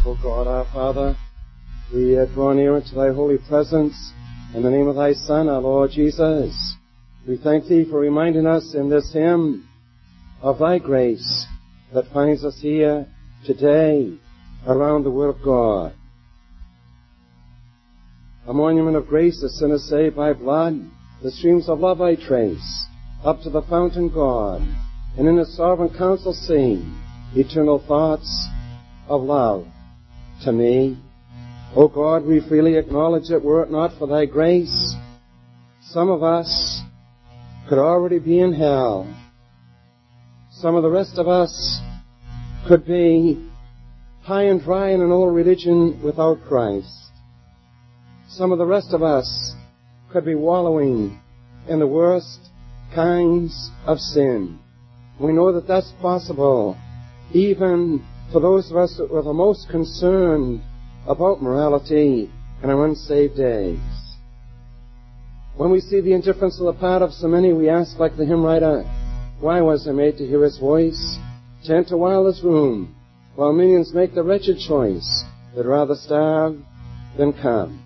O God, our Father, we draw near into thy holy presence in the name of thy Son, our Lord Jesus. We thank thee for reminding us in this hymn of thy grace that finds us here today around the Word of God. A monument of grace, the sinner saved by blood, the streams of love I trace, up to the fountain God, and in his sovereign counsel sing eternal thoughts of love to me. O God, we freely acknowledge that were it not for thy grace, some of us could already be in hell. Some of the rest of us could be high and dry in an old religion without Christ. Some of the rest of us could be wallowing in the worst kinds of sin. We know that that's possible, even for those of us that were the most concerned about morality in our unsaved days. When we see the indifference on the part of so many, we ask, like the hymn writer, why was I made to hear his voice, to enter wildest room, while millions make the wretched choice, that rather starve than come?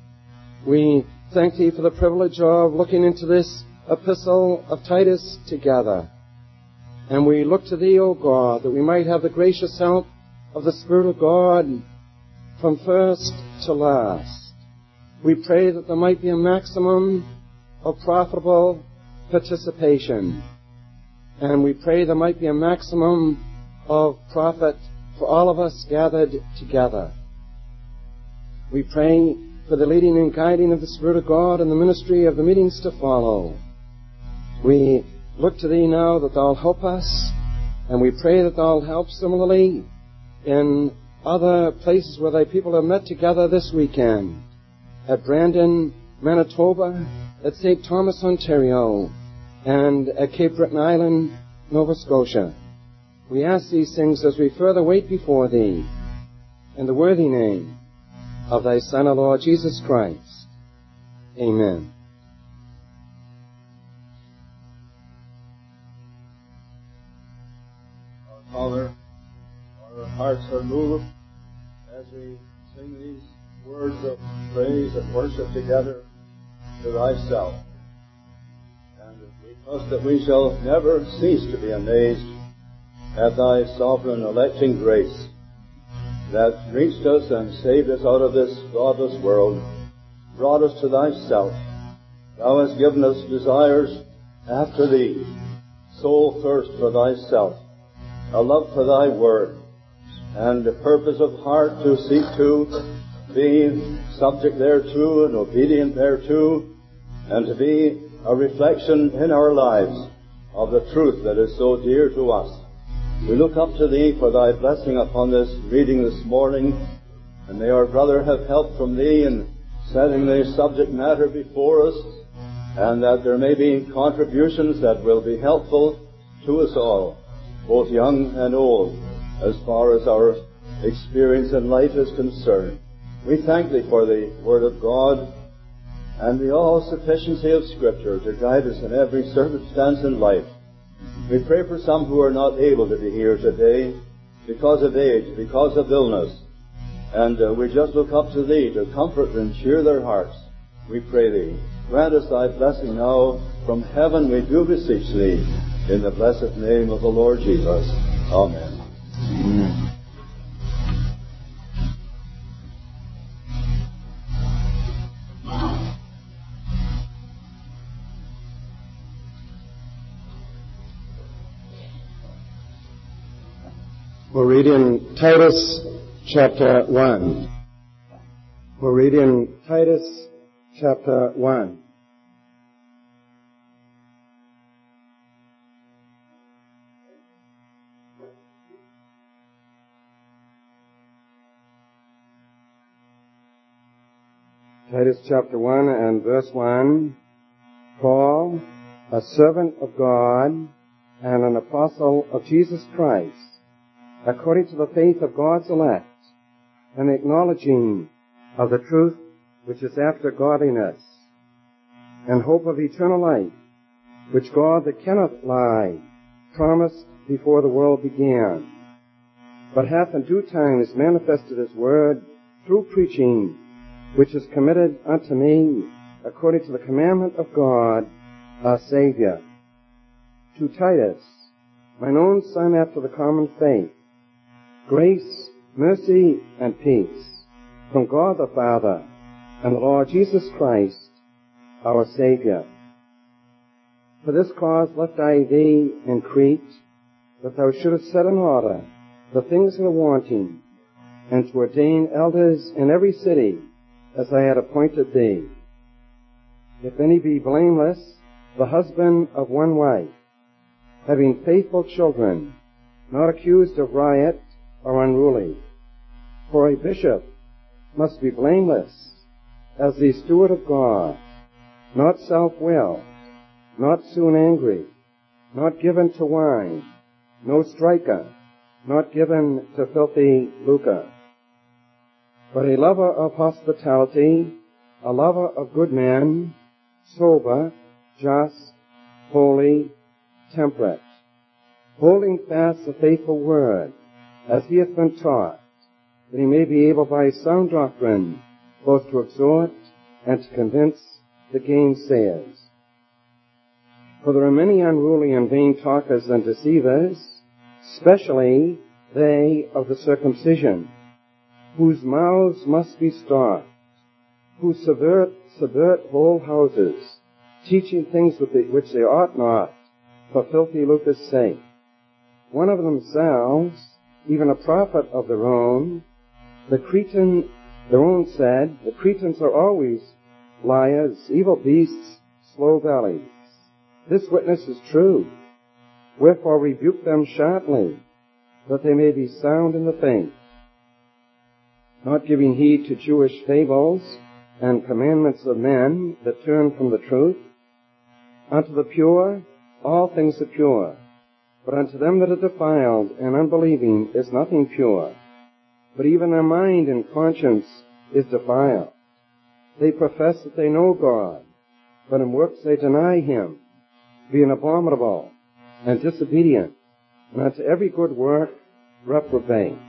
We thank thee for the privilege of looking into this epistle of Titus together. And we look to thee, O God, that we might have the gracious help of the Spirit of God from first to last. We pray that there might be a maximum of profitable participation. And we pray there might be a maximum of profit for all of us gathered together. We pray for the leading and guiding of the Spirit of God and the ministry of the meetings to follow. We look to thee now that thou help us, and we pray that thou help similarly in other places where thy people have met together this weekend, at Brandon, Manitoba, at St. Thomas, Ontario, and at Cape Breton Island, Nova Scotia. We ask these things as we further wait before thee, in the worthy name of thy Son, our Lord Jesus Christ. Amen. Our Father, our hearts are moved as we sing these words of praise and worship together to thyself. And we trust that we shall never cease to be amazed at thy sovereign electing grace that reached us and saved us out of this godless world, brought us to thyself. Thou hast given us desires after thee, soul thirst for thyself, a love for thy word, and a purpose of heart to seek to be subject thereto and obedient thereto, and to be a reflection in our lives of the truth that is so dear to us. We look up to thee for thy blessing upon this reading this morning, and may our brother have help from thee in setting the subject matter before us, and that there may be contributions that will be helpful to us all, both young and old, as far as our experience in life is concerned. We thank thee for the Word of God and the all-sufficiency of Scripture to guide us in every circumstance in life. We pray for some who are not able to be here today because of age, because of illness. And we just look up to thee to comfort and cheer their hearts. We pray thee. Grant us thy blessing now from heaven, we do beseech thee, in the blessed name of the Lord Jesus. Amen. Amen. We're reading Titus chapter 1. We're reading Titus chapter 1. Titus chapter 1 and verse 1. Paul, a servant of God and an apostle of Jesus Christ, according to the faith of God's elect, and acknowledging of the truth which is after godliness, and hope of eternal life, which God that cannot lie promised before the world began, but hath in due times manifested his word through preaching, which is committed unto me according to the commandment of God, our Savior. To Titus, mine own son after the common faith, grace, mercy, and peace from God the Father and the Lord Jesus Christ, our Savior. For this cause left I thee in Crete, that thou shouldest set in order the things that are wanting, and to ordain elders in every city, as I had appointed thee. If any be blameless, the husband of one wife, having faithful children, not accused of riot or unruly. For a bishop must be blameless, as the steward of God, not self-willed, not soon angry, not given to wine, no striker, not given to filthy lucre, but a lover of hospitality, a lover of good men, sober, just, holy, temperate, holding fast the faithful word, as he hath been taught, that he may be able by sound doctrine both to exhort and to convince the gainsayers. For there are many unruly and vain talkers and deceivers, especially they of the circumcision, whose mouths must be stopped, who subvert whole houses, teaching things which they ought not, for filthy lucre's sake. One of themselves, even a prophet of their own said, the Cretans are always liars, evil beasts, slow bellies. This witness is true. Wherefore rebuke them sharply, that they may be sound in the faith, not giving heed to Jewish fables and commandments of men that turn from the truth. Unto the pure, all things are pure, but unto them that are defiled and unbelieving is nothing pure, but even their mind and conscience is defiled. They profess that they know God, but in works they deny him, being abominable and disobedient, and unto every good work reprobate.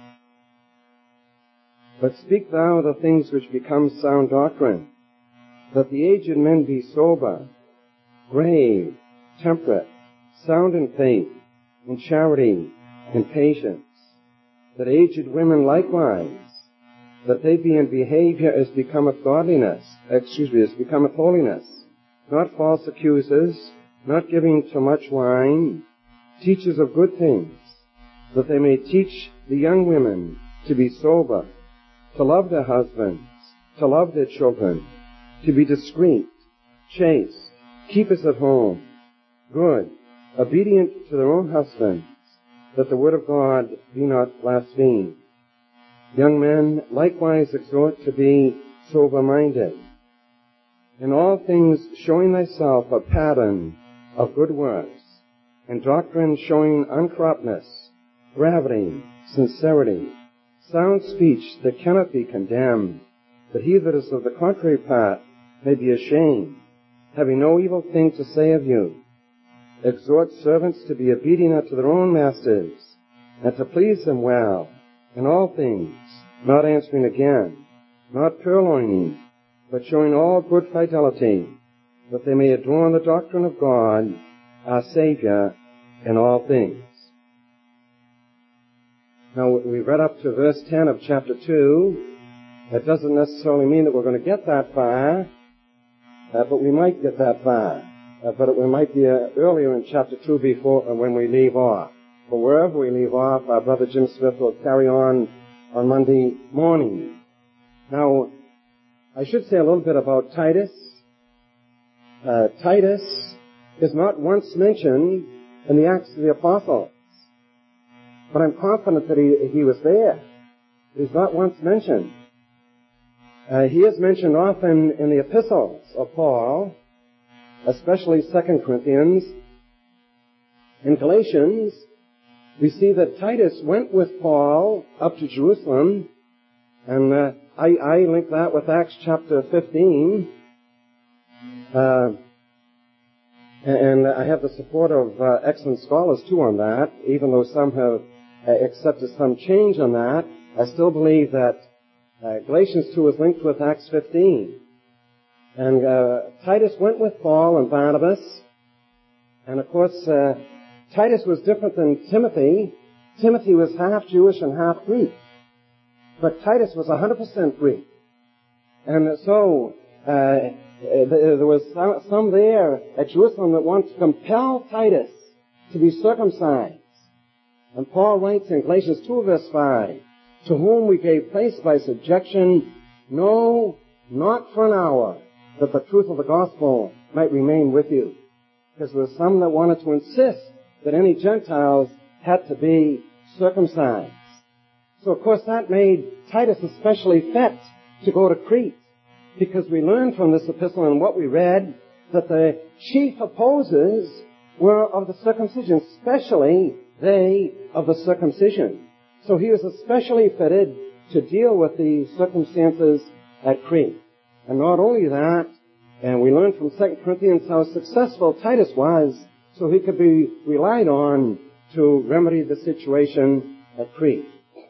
But speak thou the things which become sound doctrine, that the aged men be sober, grave, temperate, sound in faith, in charity, in patience, that aged women likewise, that they be in behavior as becometh godliness, as becometh holiness, not false accusers, not giving too much wine, teachers of good things, that they may teach the young women to be sober, to love their husbands, to love their children, to be discreet, chaste, keepers at home, good, obedient to their own husbands, that the word of God be not blasphemed. Young men likewise exhort to be sober-minded. In all things showing thyself a pattern of good works, and doctrine showing uncorruptness, gravity, sincerity, sound speech that cannot be condemned, that he that is of the contrary part may be ashamed, having no evil thing to say of you. Exhort servants to be obedient unto their own masters, and to please them well, in all things, not answering again, not purloining, but showing all good fidelity, that they may adorn the doctrine of God, our Savior, in all things. Now, we read up to verse 10 of chapter 2. That doesn't necessarily mean that we're going to get that far, but we might get that far. But we might be earlier in chapter 2 before when we leave off. But wherever we leave off, our brother Jim Smith will carry on Monday morning. Now, I should say a little bit about Titus. Titus is not once mentioned in the Acts of the Apostles, but I'm confident that he was there. He's not once mentioned. He is mentioned often in the epistles of Paul, especially 2 Corinthians. In Galatians, we see that Titus went with Paul up to Jerusalem, and I link that with Acts chapter 15, and I have the support of excellent scholars too on that, even though some have accepted some change on that. I still believe that Galatians 2 is linked with Acts 15. And Titus went with Paul and Barnabas. And of course, Titus was different than Timothy. Timothy was half Jewish and half Greek. But Titus was 100% Greek. And so there was some there at Jerusalem that wanted to compel Titus to be circumcised. And Paul writes in Galatians 2 verse 5, to whom we gave place by subjection, no, not for an hour, that the truth of the gospel might remain with you. Because there were some that wanted to insist that any Gentiles had to be circumcised. So of course that made Titus especially fit to go to Crete. Because we learned from this epistle and what we read that the chief opposers were of the circumcision, especially they of the circumcision. So he was especially fitted to deal with the circumstances at Crete. And not only that, and we learned from 2 Corinthians how successful Titus was, so he could be relied on to remedy the situation at Crete.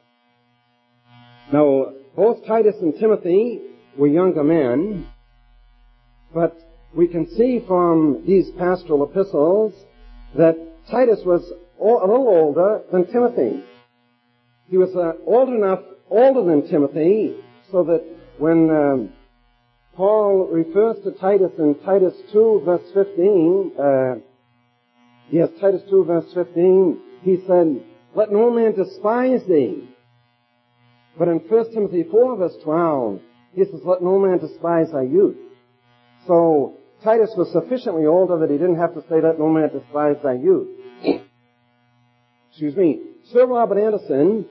Now, both Titus and Timothy were younger men, but we can see from these pastoral epistles that Titus was a little older than Timothy. He was older than Timothy, so that when Paul refers to Titus in Titus 2 verse 15, Titus 2 verse 15, he said, let no man despise thee. But in 1 Timothy 4 verse 12, he says, let no man despise thy youth. So Titus was sufficiently older that he didn't have to say, let no man despise thy youth. Sir Robert Anderson,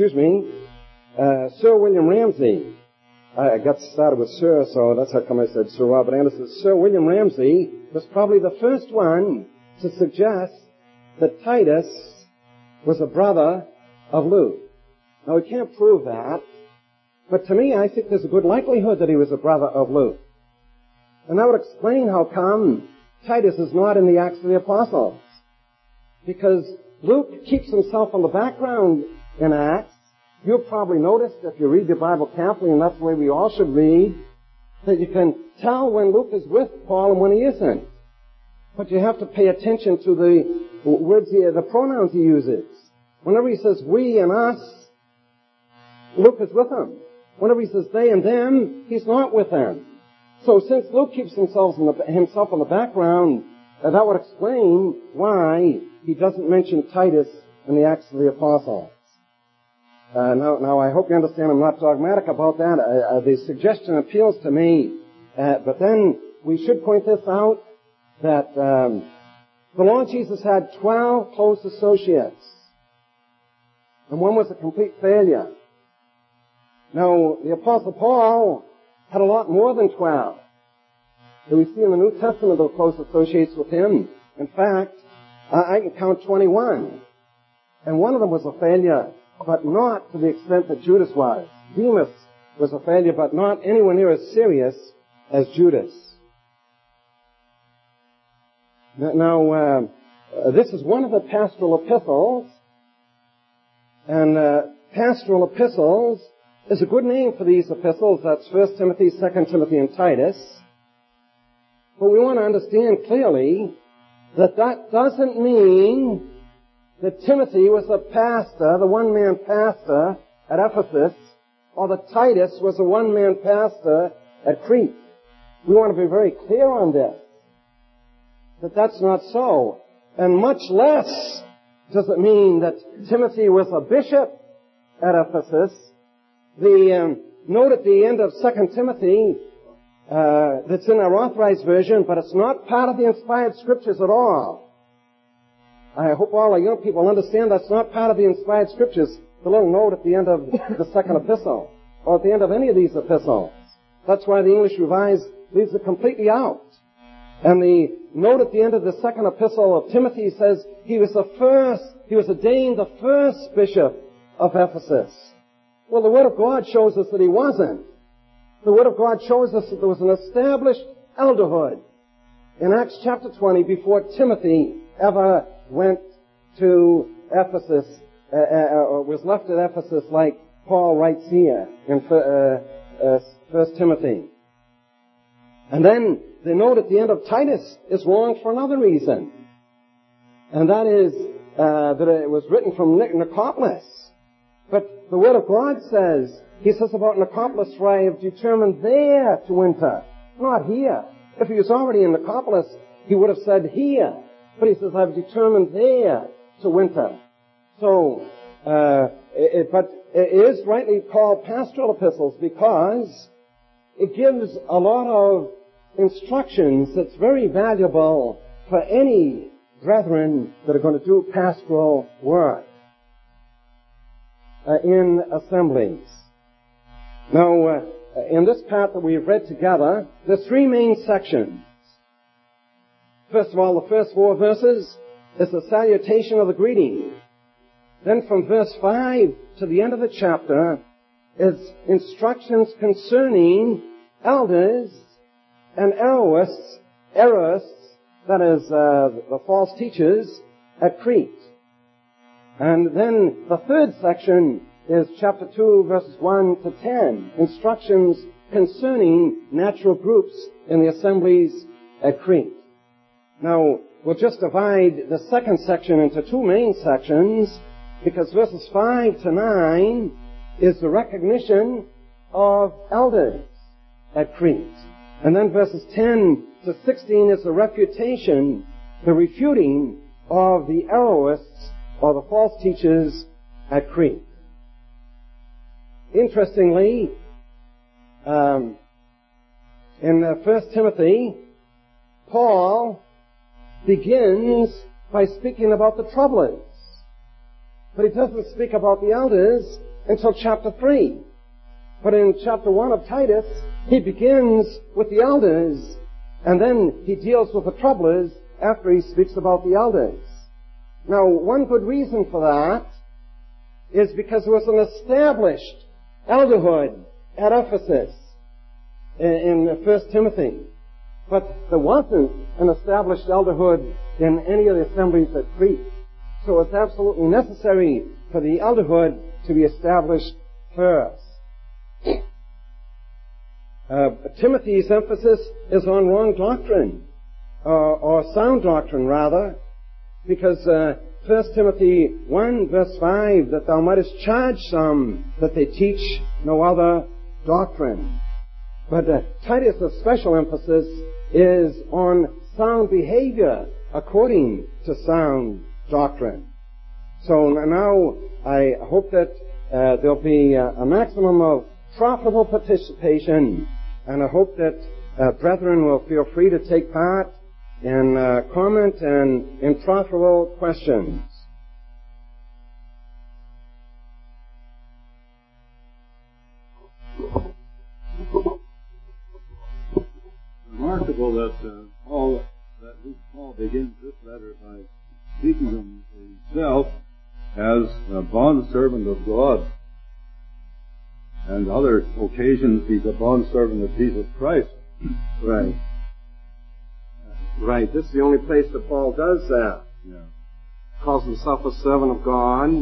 Sir William Ramsay, I got started with Sir, so that's how come I said Sir Robert Anderson. Sir William Ramsay was probably the first one to suggest that Titus was a brother of Luke. Now we can't prove that, but to me I think there's a good likelihood that he was a brother of Luke. And that would explain how come Titus is not in the Acts of the Apostles. Because Luke keeps himself on the background in Acts. You'll probably notice if you read the Bible carefully, and that's the way we all should read, that you can tell when Luke is with Paul and when he isn't. But you have to pay attention to the words, the pronouns he uses. Whenever he says we and us, Luke is with them. Whenever he says they and them, he's not with them. So since Luke keeps himself on the background, that would explain why he doesn't mention Titus in the Acts of the Apostles. Now I hope you understand I'm not dogmatic about that. The suggestion appeals to me. But then we should point this out, that the Lord Jesus had 12 close associates. And one was a complete failure. Now, the Apostle Paul had a lot more than 12. that we see in the New Testament the close associates with him. In fact, I can count 21. And one of them was a failure, but not to the extent that Judas was. Demas was a failure, but not anywhere near as serious as Judas. Now, this is one of the pastoral epistles, and pastoral epistles is a good name for these epistles. That's 1 Timothy, 2 Timothy, and Titus. But we want to understand clearly that that doesn't mean that Timothy was a pastor, the one-man pastor at Ephesus, or that Titus was a one-man pastor at Crete. We want to be very clear on this, that that's not so. And much less does it mean that Timothy was a bishop at Ephesus. The note at the end of 2 Timothy, that's in our Authorized Version, but it's not part of the inspired Scriptures at all. I hope all our young people understand that's not part of the inspired Scriptures, the little note at the end of the second epistle, or at the end of any of these epistles. That's why the English Revised leaves it completely out. And the note at the end of the second epistle of Timothy says he was ordained the first bishop of Ephesus. Well, the Word of God shows us that he wasn't. The Word of God shows us that there was an established elderhood in Acts chapter 20 before Timothy ever went to Ephesus was left at Ephesus like Paul writes here in 1 Timothy. And then the note at the end of Titus is wrong for another reason. And that is that it was written from Nicopolis. But the Word of God says, he says about Nicopolis, for I have determined there to winter, not here. If he was already in Nicopolis, he would have said here. But he says, I've determined there to winter. So, but it is rightly called pastoral epistles because it gives a lot of instructions that's very valuable for any brethren that are going to do pastoral work in assemblies. Now, in this part that we've read together, there's three main sections. First of all, the first 4 verses is the salutation of the greeting. Then from verse 5 to the end of the chapter is instructions concerning elders and errorists, that is, the false teachers at Crete. And then the third section is chapter 2, verses 1 to 10, instructions concerning natural groups in the assemblies at Crete. Now, we'll just divide the second section into 2 main sections, because verses 5 to 9 is the recognition of elders at Crete. And then verses 10 to 16 is the refutation, the refuting of the errorists or the false teachers at Crete. Interestingly, in 1 Timothy, Paul begins by speaking about the troublers. But he doesn't speak about the elders until chapter 3. But in chapter 1 of Titus, he begins with the elders, and then he deals with the troublers after he speaks about the elders. Now, one good reason for that is because there was an established elderhood at Ephesus in 1 Timothy. But there wasn't an established elderhood in any of the assemblies at Crete. So it's absolutely necessary for the elderhood to be established first. Timothy's emphasis is on wrong doctrine, or sound doctrine rather, because 1 Timothy 1 verse 5, that thou mightest charge some that they teach no other doctrine. But Titus' special emphasis is on sound behavior according to sound doctrine. So now I hope that there'll be a maximum of profitable participation, and I hope that brethren will feel free to take part in comment and in profitable questions. Remarkable that Paul begins this letter by speaking of himself as a bondservant of God. And other occasions he's a bondservant of Jesus Christ. Right. Right. This is the only place that Paul does that. Yeah. Calls himself a servant of God.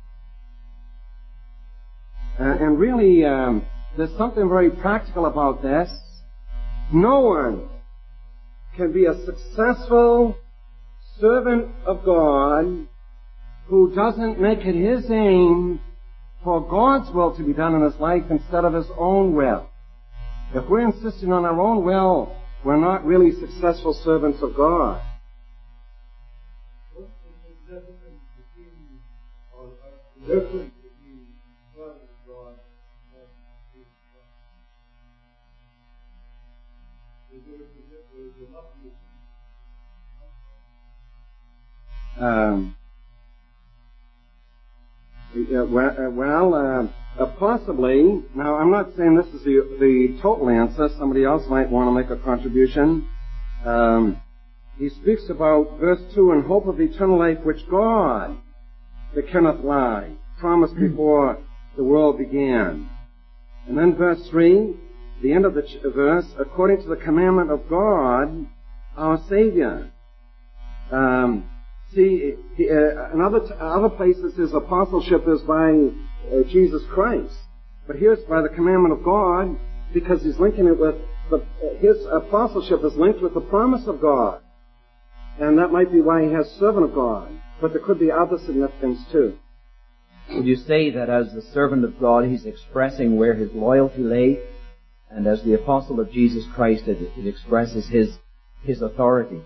And really, there's something very practical about this. No one can be a successful servant of God who doesn't make it his aim for God's will to be done in his life instead of his own will. If we're insisting on our own will, we're not really successful servants of God. What's the difference between servant of God and Jesus Christ? Is there enough possibly. Now, I'm not saying this is the total answer. Somebody else might want to make a contribution. He speaks about verse 2, in hope of eternal life, which God, that cannot lie, promised before the world began. And then verse 3, the end of the verse, according to the commandment of God, our Savior. See, in other places his apostleship is by Jesus Christ. But here it's by the commandment of God, because he's linking it with his apostleship is linked with the promise of God. And that might be why he has servant of God. But there could be other significance too. Would you say that as the servant of God, he's expressing where his loyalty lay, and as the apostle of Jesus Christ, it expresses his authority?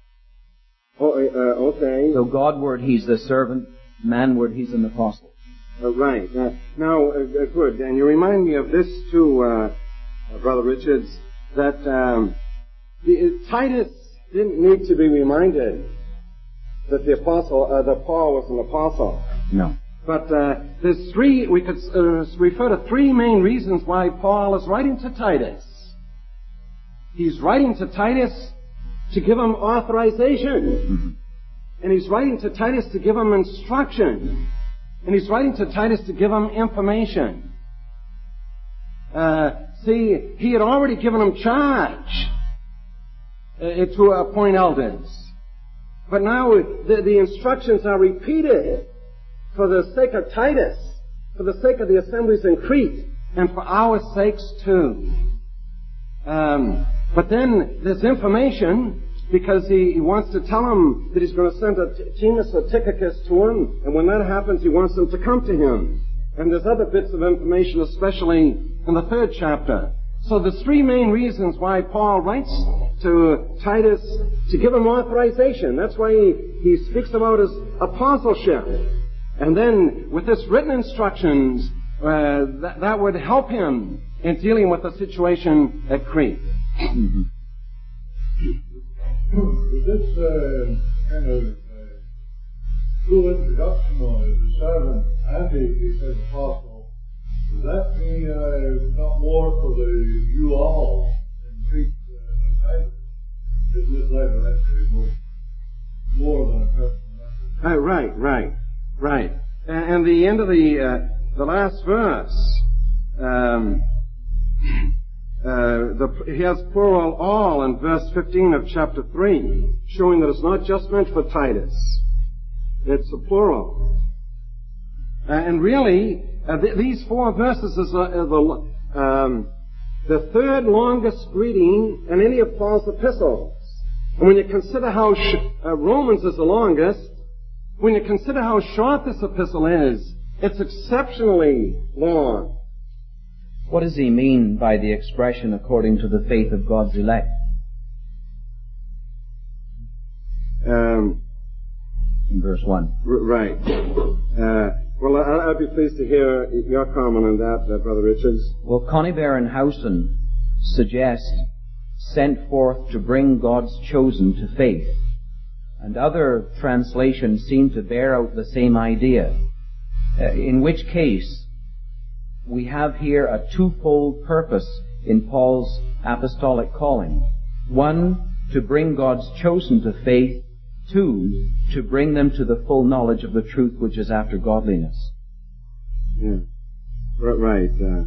Okay. So Godward, he's the servant. Manward, he's an apostle. Right. Now, good. And you remind me of this too, Brother Richards, that Titus didn't need to be reminded that that Paul was an apostle. No. But there's three. We could refer to three main reasons why Paul is writing to Titus. He's writing to Titus to give him authorization. Mm-hmm. And he's writing to Titus to give him instruction. And he's writing to Titus to give him information. See, he had already given him charge to appoint elders. But now the instructions are repeated for the sake of Titus, for the sake of the assemblies in Crete, and for our sakes too. But then there's information, because he wants to tell him that he's going to send a Timus or Tychicus to him, and when that happens, he wants them to come to him. And there's other bits of information, especially in the 3rd chapter. So there's three main reasons why Paul writes to Titus to give him authorization. That's why he speaks about his apostleship. And then with this written instructions, that would help him in dealing with the situation at Crete. Mm-hmm. With this kind of full introduction on it, the servant and he said apostle, does that mean not more for you all in Crete and Titus? Is this letter actually more than a personal message? Right. And the end of the last verse, he has plural all in verse 15 of chapter 3, showing that it's not just meant for Titus. It's a plural. And really, these 4 verses is the 3rd longest greeting in any of Paul's epistles. And when you consider how Romans is the longest, when you consider how short this epistle is, it's exceptionally long. What does he mean by the expression according to the faith of God's elect? In verse 1. Right. Well, I'd be pleased to hear your comment on that, Brother Richards. Well, Connie Barron-Housen suggests sent forth to bring God's chosen to faith. And other translations seem to bear out the same idea. In which case, we have here a twofold purpose in Paul's apostolic calling. 1, to bring God's chosen to faith. 2, to bring them to the full knowledge of the truth which is after godliness. Yeah. Right.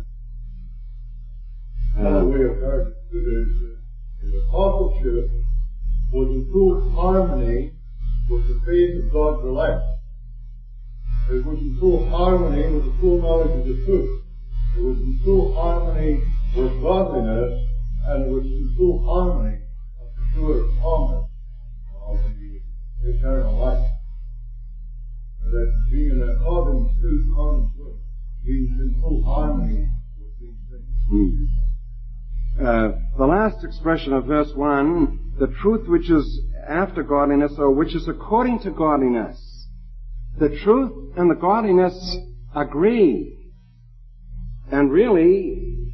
Another way of heard it is his apostleship was in full harmony with the faith of God's elect. It was in full harmony with the full knowledge of the truth. It was in full harmony with godliness, and it was in full harmony of the sure promise of the eternal life. That being in accordance to common truth, being in full harmony with these things. The last expression of verse 1, the truth which is after godliness, or which is according to godliness. The truth and the godliness agree. And really,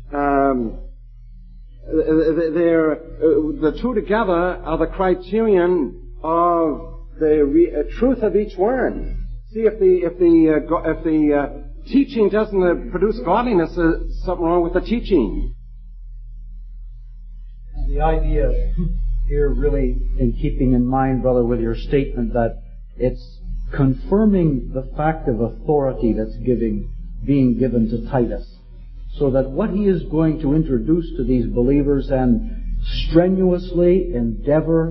the two together are the criterion of the truth of each one. See, if the teaching doesn't produce godliness, there's something wrong with the teaching. The idea here, really, in keeping in mind, brother, with your statement that it's confirming the fact of authority that's being given to Titus, so that what he is going to introduce to these believers and strenuously endeavor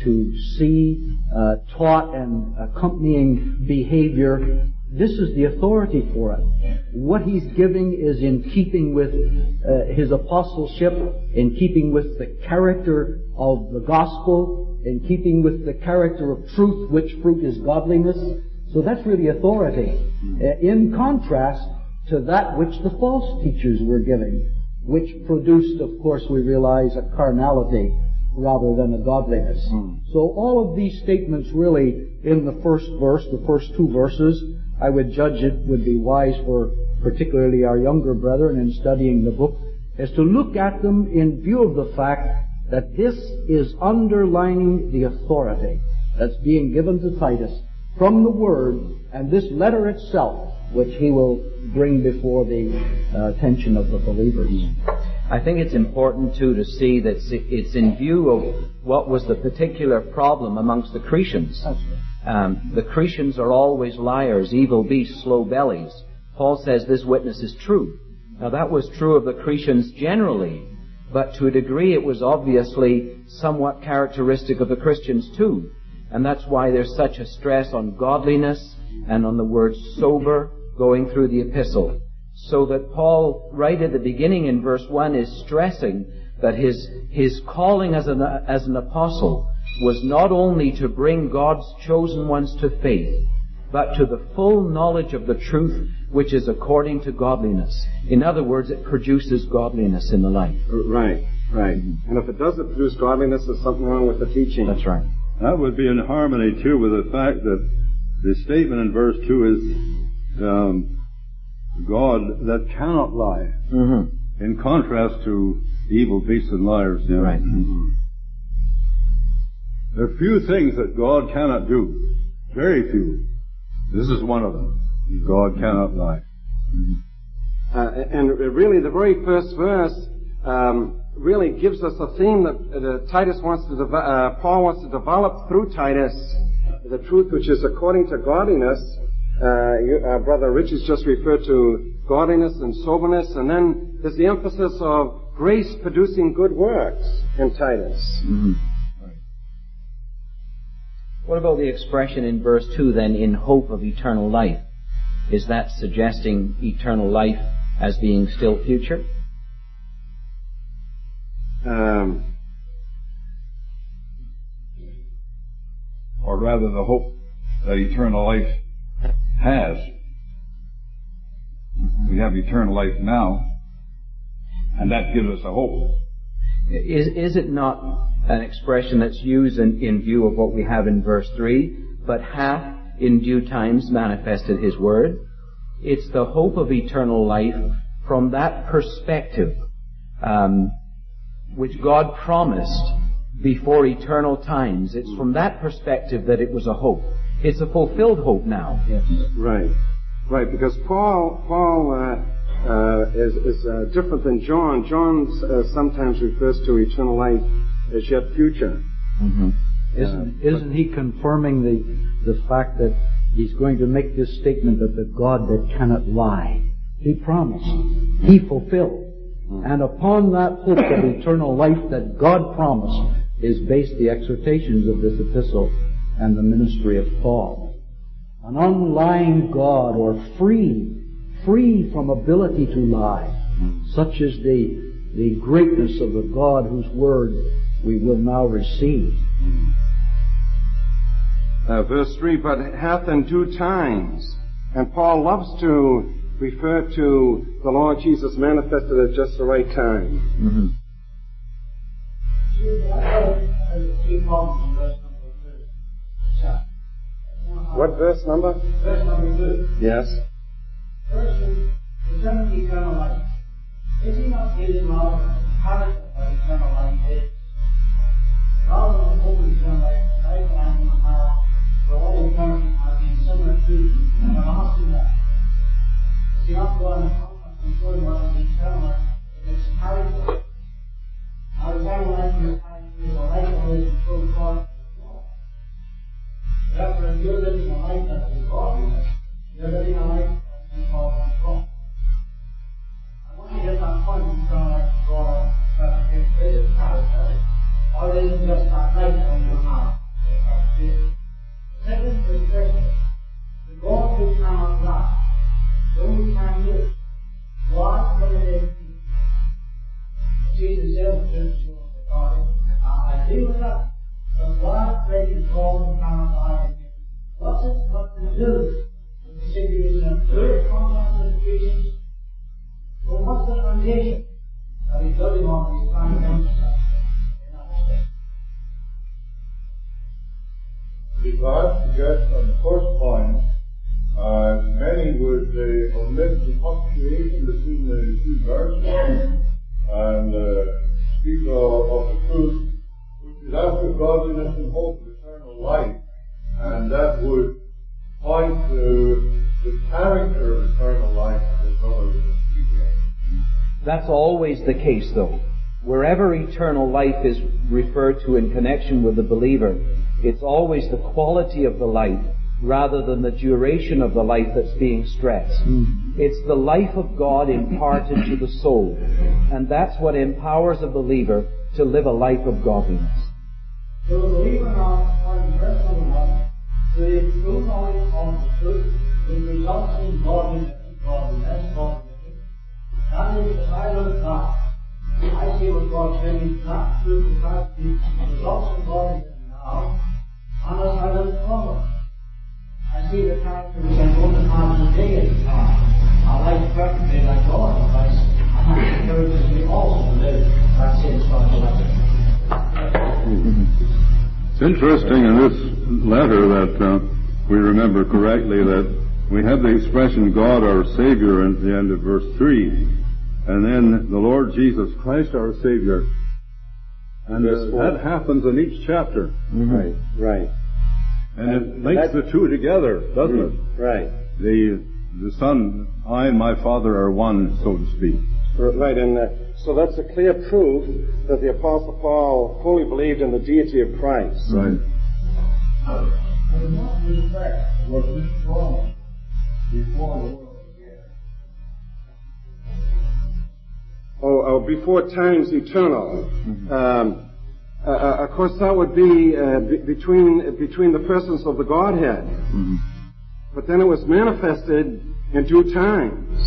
to see taught and accompanying behavior. This is the authority for it. What he's giving is in keeping with his apostleship, in keeping with the character of the gospel, in keeping with the character of truth, which fruit is godliness. So that's really authority. In contrast to that which the false teachers were giving, which produced, of course, we realize, a carnality rather than a godliness. So all of these statements really in the first verse, the first two verses, I would judge it would be wise for particularly our younger brethren in studying the book, is to look at them in view of the fact that this is underlining the authority that's being given to Titus from the Word, and this letter itself, which he will bring before the attention of the believers. I think it's important, too, to see that it's in view of what was the particular problem amongst the Cretans. The Cretans are always liars, evil beasts, slow bellies. Paul says this witness is true. Now that was true of the Cretans generally, but to a degree it was obviously somewhat characteristic of the Christians too. And that's why there's such a stress on godliness and on the word sober going through the epistle. So that Paul, right at the beginning in verse 1, is stressing that his calling as an apostle was not only to bring God's chosen ones to faith, but to the full knowledge of the truth which is according to godliness. In other words, it produces godliness in the life. Right. And if it doesn't produce godliness, there's something wrong with the teaching. That's right. That would be in harmony, too, with the fact that the statement in verse 2 is God that cannot lie, in contrast to evil beasts and liars. You know? Right. There are few things that God cannot do. Very few. This is one of them. God cannot lie. And really, the very first verse really gives us a theme that Titus wants to Paul wants to develop through Titus, the truth which is according to godliness. Brother Rich has just referred to godliness and soberness, and then there's the emphasis of grace producing good works in Titus. What about the expression in verse 2 then, in hope of eternal life? Is that suggesting eternal life as being still future? Or rather the hope that eternal life has. We have eternal life now, and that gives us a hope. Is it not an expression that's used in view of what we have in verse 3, but hath in due times manifested his word? It's the hope of eternal life from that perspective, which God promised before eternal times. It's from that perspective that it was a hope. It's a fulfilled hope now. Yes. Right, because Paul is different than John. John sometimes refers to eternal life as yet future. Isn't he confirming the fact that he's going to make this statement that the God that cannot lie? He promised. He fulfilled. And upon that hope of eternal life that God promised is based the exhortations of this epistle and the ministry of Paul. An unlying God, or free from ability to lie, such is the greatness of the God whose word we will now receive. Verse 3, but hath in due times. And Paul loves to refer to the Lord Jesus manifested at just the right time. What verse number? Verse number 2. Yes. Verse 2, eternity, eternal life. Is he not giving love and character of eternal life is? Rather than hope of eternal life, I can have for all eternity have been similar to and everlasting life. Is he not going to contact and showing what is eternal life? It is character. Our eternal life is a life that is in full accordance with God. Therefore, if you're living a life that is godliness, you're living a life that is called God. I want to get that point in eternal life from God, that it is character, or it isn't just that life that you have. But God created all the power of life. What's it got to do with the situation of earth, contact with creatures? Well, what's the foundation that he's building on when he's trying to emphasize? Because, to get on the first point, many would omit the punctuation between the two verses and speak of the truth, which is after godliness and hope of eternal life, and that would point to the character of eternal life that God is speaking. That's always the case, though. Wherever eternal life is referred to in connection with the believer, it's always the quality of the life rather than the duration of the life that's being stressed. It's the life of God imparted to the soul. And that's what empowers a believer to live a life of godliness. So the believer now, on verse number 1, the true knowledge of the truth will result in godliness. That is, as I look back, I see what God said is not true to Christ, it results in godliness now, and as I look forward, I see the character which I'm going to have today at the time. I like perfectly like God in Christ, and that encourages me also to live that same sort of life. It's interesting in this letter that we remember correctly that we have the expression God our Savior at the end of verse 3, and then the Lord Jesus Christ our Savior. And that happens in each chapter. Mm-hmm. Right. And it links the two together, doesn't it? Right. The Son, I and my Father are one, so to speak. Right, and so that's a clear proof that the Apostle Paul fully believed in the deity of Christ. Right. In what respect was this promise before the world began? Before time's eternal. Of course, that would be between the persons of the Godhead. But then it was manifested in due times.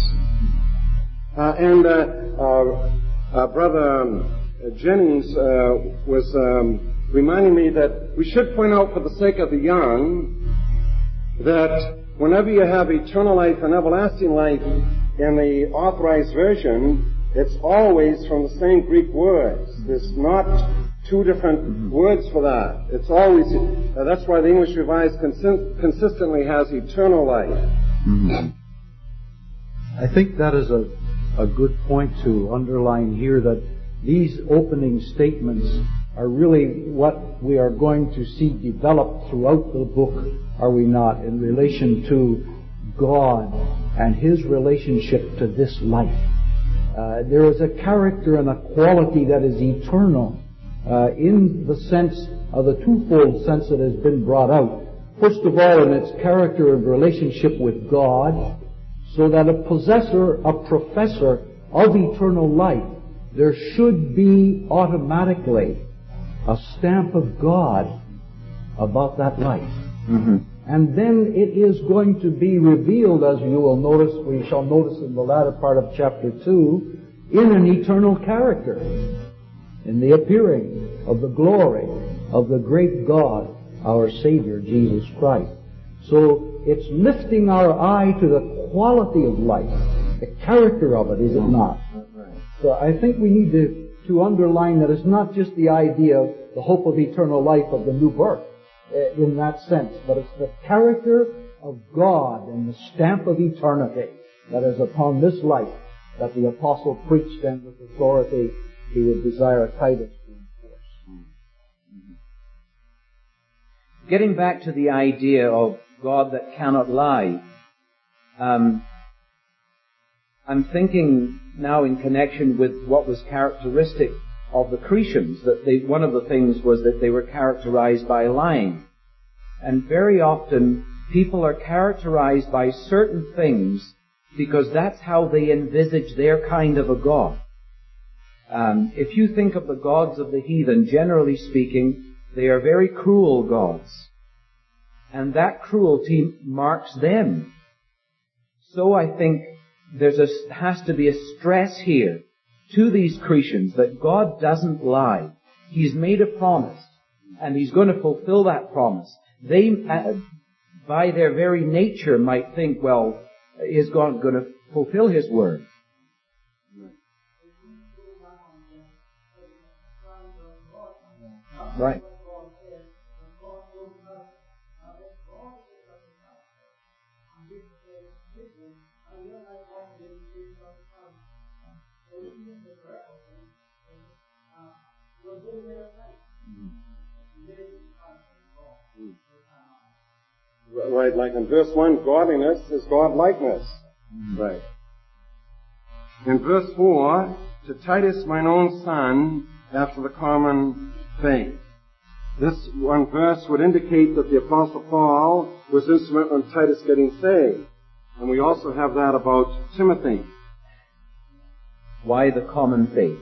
Brother Jennings was reminding me that we should point out for the sake of the young that whenever you have eternal life and everlasting life in the Authorized Version, it's always from the same Greek words. There's not two different words for that. It's always, that's why the English Revised consistently has eternal life. I think that is a good point to underline here, that these opening statements are really what we are going to see developed throughout the book, are we not, in relation to God and His relationship to this life. There is a character and a quality that is eternal in the sense of the twofold sense that has been brought out. First of all, in its character of relationship with God, so that a possessor, a professor of eternal life, there should be automatically a stamp of God about that life. And then it is going to be revealed, as you will notice, we shall notice in the latter part of chapter 2, in an eternal character, in the appearing of the glory of the great God, our Savior, Jesus Christ. So it's lifting our eye to the quality of life, the character of it, is it not? So I think we need to underline that it's not just the idea of the hope of eternal life of the new birth, in that sense, but it's the character of God and the stamp of eternity that is upon this life that the apostle preached, and with authority he would desire Titus to enforce. Getting back to the idea of God that cannot lie, I'm thinking now in connection with what was characteristic of the Cretans, that one of the things was that they were characterized by lying. And very often people are characterized by certain things because that's how they envisage their kind of a God. If you think of the gods of the heathen, generally speaking, they are very cruel gods. And that cruelty marks them. So I think has to be a stress here to these Cretans that God doesn't lie. He's made a promise. And He's going to fulfill that promise. They, by their very nature, might think, well, is God going to fulfill His word? Right. Right, like in verse 1, godliness is God-likeness. Right. In verse 4, to Titus, mine own son, after the common faith. This one verse would indicate that the Apostle Paul was instrumental in Titus getting saved. And we also have that about Timothy. Why the common faith?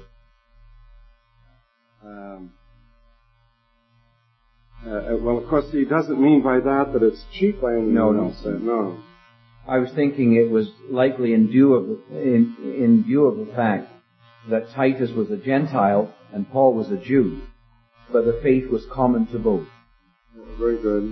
Well, of course, he doesn't mean by that it's cheap by any means. No. I was thinking it was likely in view of the fact that Titus was a Gentile and Paul was a Jew, but the faith was common to both. Very good.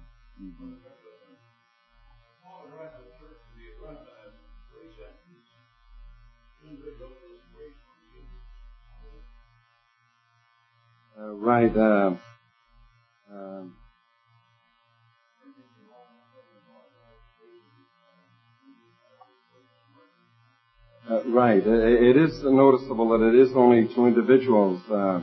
Right. Right. It is noticeable that it is only two individuals.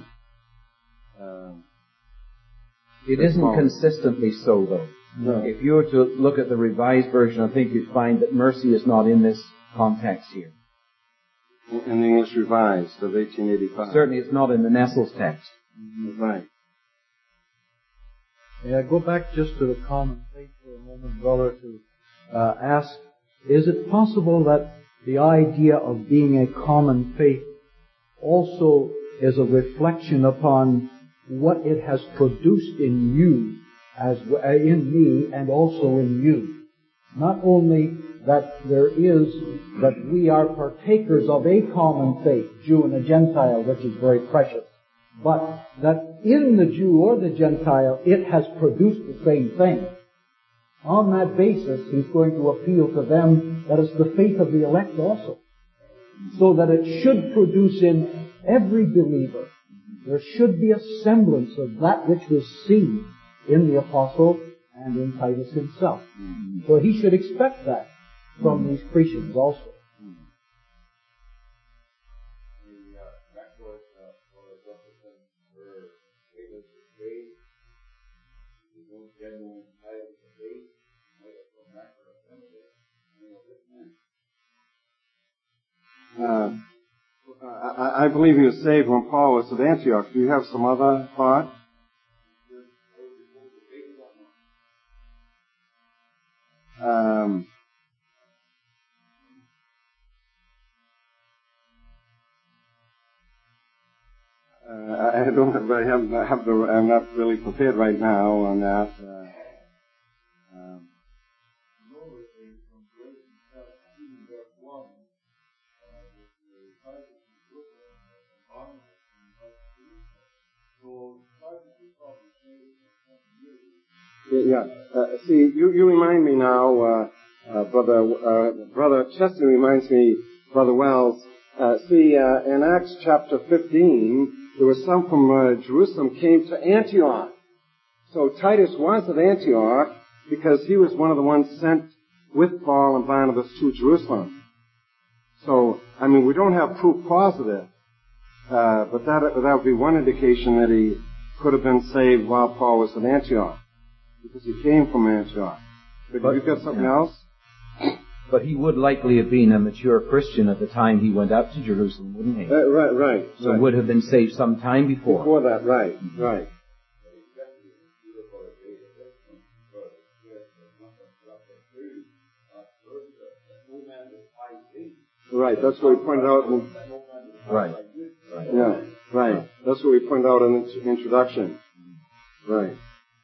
It isn't consistently so, though. No. If you were to look at the Revised Version, I think you'd find that mercy is not in this context here. In the English Revised of 1885. Certainly it's not in the Nestle's text. Right. May I go back just to the common faith for a moment, brother, to ask, is it possible that the idea of being a common faith also is a reflection upon what it has produced in you, as in me, and also in you? Not only that that we are partakers of a common faith, Jew and a Gentile, which is very precious, but that in the Jew or the Gentile, it has produced the same thing. On that basis, he's going to appeal to them that it's the faith of the elect also. So that it should produce in every believer, there should be a semblance of that which was seen in the apostle and in Titus himself. So he should expect that from these Cretans also. I believe he was saved when Paul was at Antioch. Do you have some other thought? I don't. I'm not really prepared right now on that. Yeah. See, you remind me now, Brother Chester reminds me, Brother Wells. In Acts chapter 15, there was some from Jerusalem came to Antioch. So Titus was at Antioch because he was one of the ones sent with Paul and Barnabas to Jerusalem. So, I mean, we don't have proof positive, but that would be one indication that he could have been saved while Paul was at Antioch, because he came from Antioch. But you've got something else? But he would likely have been a mature Christian at the time he went up to Jerusalem, wouldn't he? Right. So would have been saved some time before. Before that, right. Right, that's what we pointed out. Right. Yeah, right. That's what we pointed out in the introduction. Right.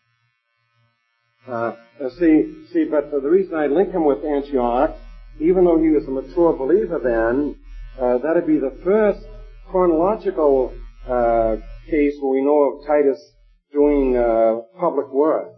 But the reason I link him with Antioch, even though he was a mature believer then, that'd be the first chronological case where we know of Titus doing public work.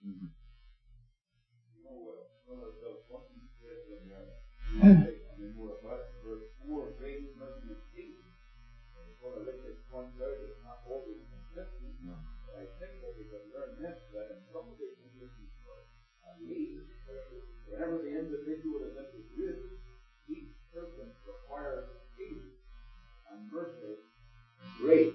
Whenever the individual is introduced, each person requires peace and mercy and grace.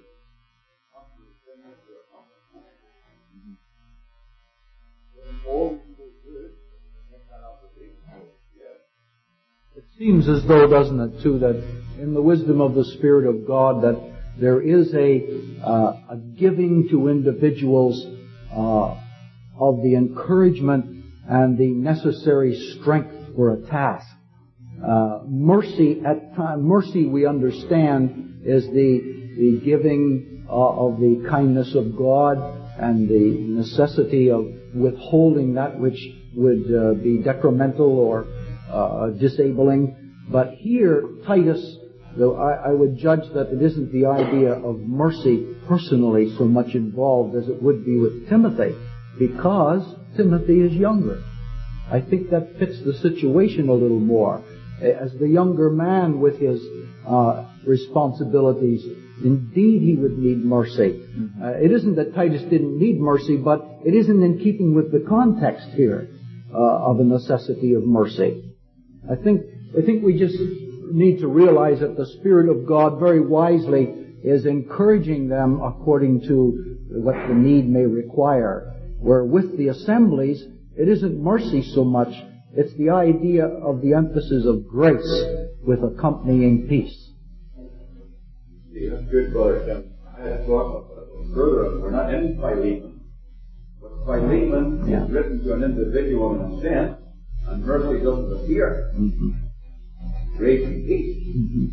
It seems as though, doesn't it, too, that in the wisdom of the Spirit of God, that there is a giving to individuals of the encouragement and the necessary strength for a task. Mercy, at times, mercy we understand is the giving of the kindness of God and the necessity of withholding that which would be detrimental or disabling. But here, Titus, though I would judge that it isn't the idea of mercy personally so much involved as it would be with Timothy, because Timothy is younger. I think that fits the situation a little more. As the younger man with his responsibilities, indeed he would need mercy. It isn't that Titus didn't need mercy, but it isn't in keeping with the context here of a necessity of mercy. I think we just need to realize that the Spirit of God very wisely is encouraging them according to what the need may require. Where with the assemblies, it isn't mercy so much, it's the idea of the emphasis of grace with accompanying peace. Yeah, that's good, Brother Tim. I had thought further, we're not in Philemon. But Philemon is written to an individual in a sense, and mercy doesn't appear. Grace and peace.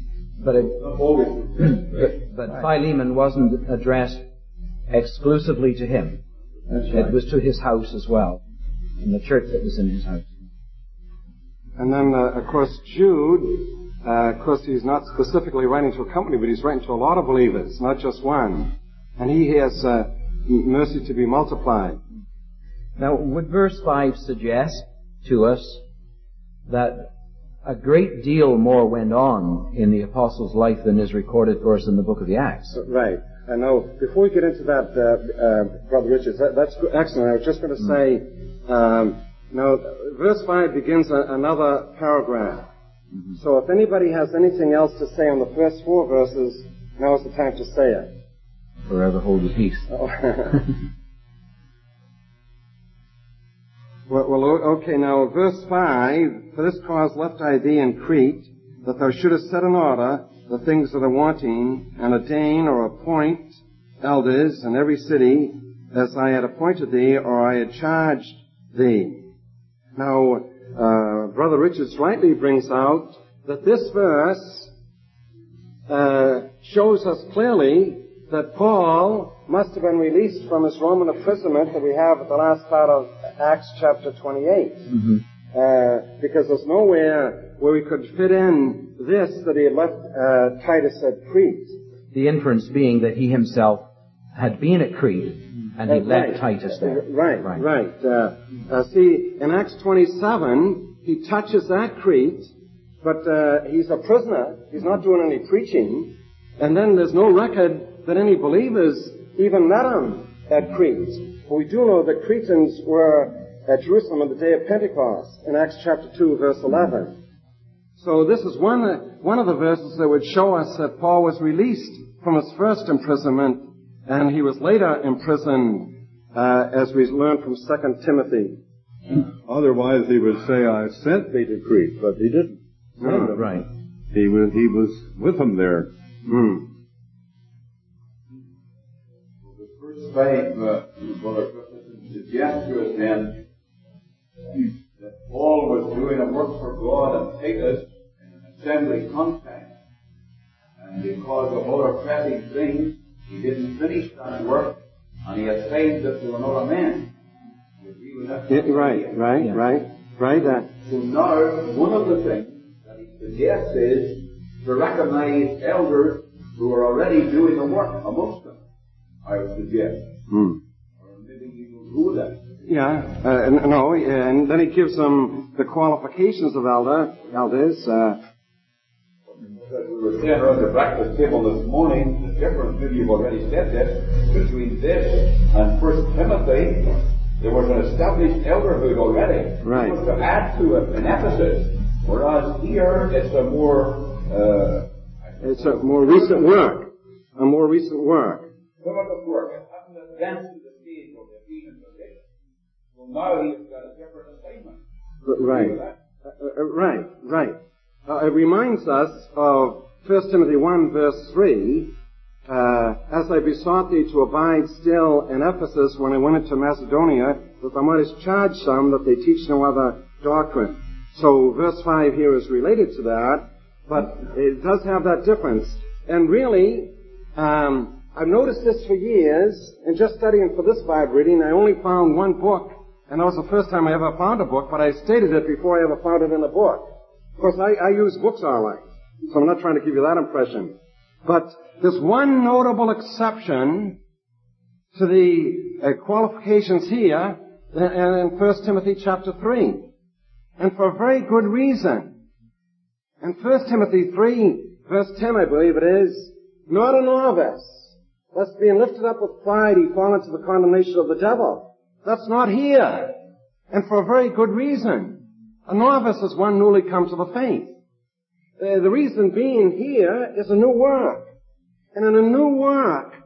But Philemon wasn't addressed exclusively to him. That's right. It was to his house as well, in the church that was in his house. And then, of course, Jude, of course, he's not specifically writing to a company, but he's writing to a lot of believers, not just one. And he has mercy to be multiplied. Now, would verse 5 suggest to us that a great deal more went on in the apostle's life than is recorded for us in the book of the Acts? Right. And now, before we get into that, Brother Richards, that's excellent. I was just going to say, now, verse 5 begins another paragraph. So if anybody has anything else to say on the first 4 verses, now is the time to say it. Forever hold your peace. Well, okay, now, verse 5, for this cause left I thee in Crete, that thou shouldest set in order the things that are wanting, and ordain or appoint elders in every city, as I had appointed thee, or I had charged thee. Now, Brother Richards rightly brings out that this verse shows us clearly that Paul must have been released from his Roman imprisonment that we have at the last part of Acts chapter 28. Because there's nowhere where we could fit in this that he had left Titus at Crete. The inference being that he himself had been at Crete and he left Titus there. Right. See, in Acts 27, he touches at Crete, but he's a prisoner. He's not doing any preaching. And then there's no record that any believers even met him at Crete. But we do know that Cretans were at Jerusalem on the day of Pentecost in Acts chapter 2, verse 11. So this is one of the verses that would show us that Paul was released from his first imprisonment, and he was later imprisoned, as we learn from 2 Timothy. Otherwise he would say, I sent thee to Crete, but he didn't. Right. He was with them there. The first 5, Brother Christensen, suggests to us then that Paul was doing a work for God and Titus in an assembly context. And because of other pressing things, he didn't finish that work, and he assigned it to another man. Right. So now, one of the things that he suggests is to recognize elders who are already doing the work amongst them, I would suggest. and then he gives them the qualifications of elders. We were saying around the breakfast table this morning, the difference, maybe you've already said this, between this and 1 Timothy, there was an established elderhood already. Right. It was to add to it in Ephesus, whereas here it's a more recent work. A more recent work. primitive work. It hasn't advanced to the stage of the Ephesian position. Well, now he's got a different assignment. Right. It reminds us of 1 Timothy 1 verse 3, as I besought thee to abide still in Ephesus when I went into Macedonia, that thou mightest charge some that they teach no other doctrine. So verse 5 here is related to that, but it does have that difference. And really, I've noticed this for years, and just studying for this Bible reading, I only found one book, and that was the first time I ever found a book, but I stated it before I ever found it in a book. Of course, I use books all right, so I'm not trying to give you that impression. But there's one notable exception to the qualifications here in 1 Timothy chapter 3, and for a very good reason. In 1 Timothy 3, verse 10, I believe it is, not a novice, lest being lifted up with pride he fall into the condemnation of the devil. That's not here, and for a very good reason. A novice is one newly come to the faith. The reason being here is a new work. And in a new work,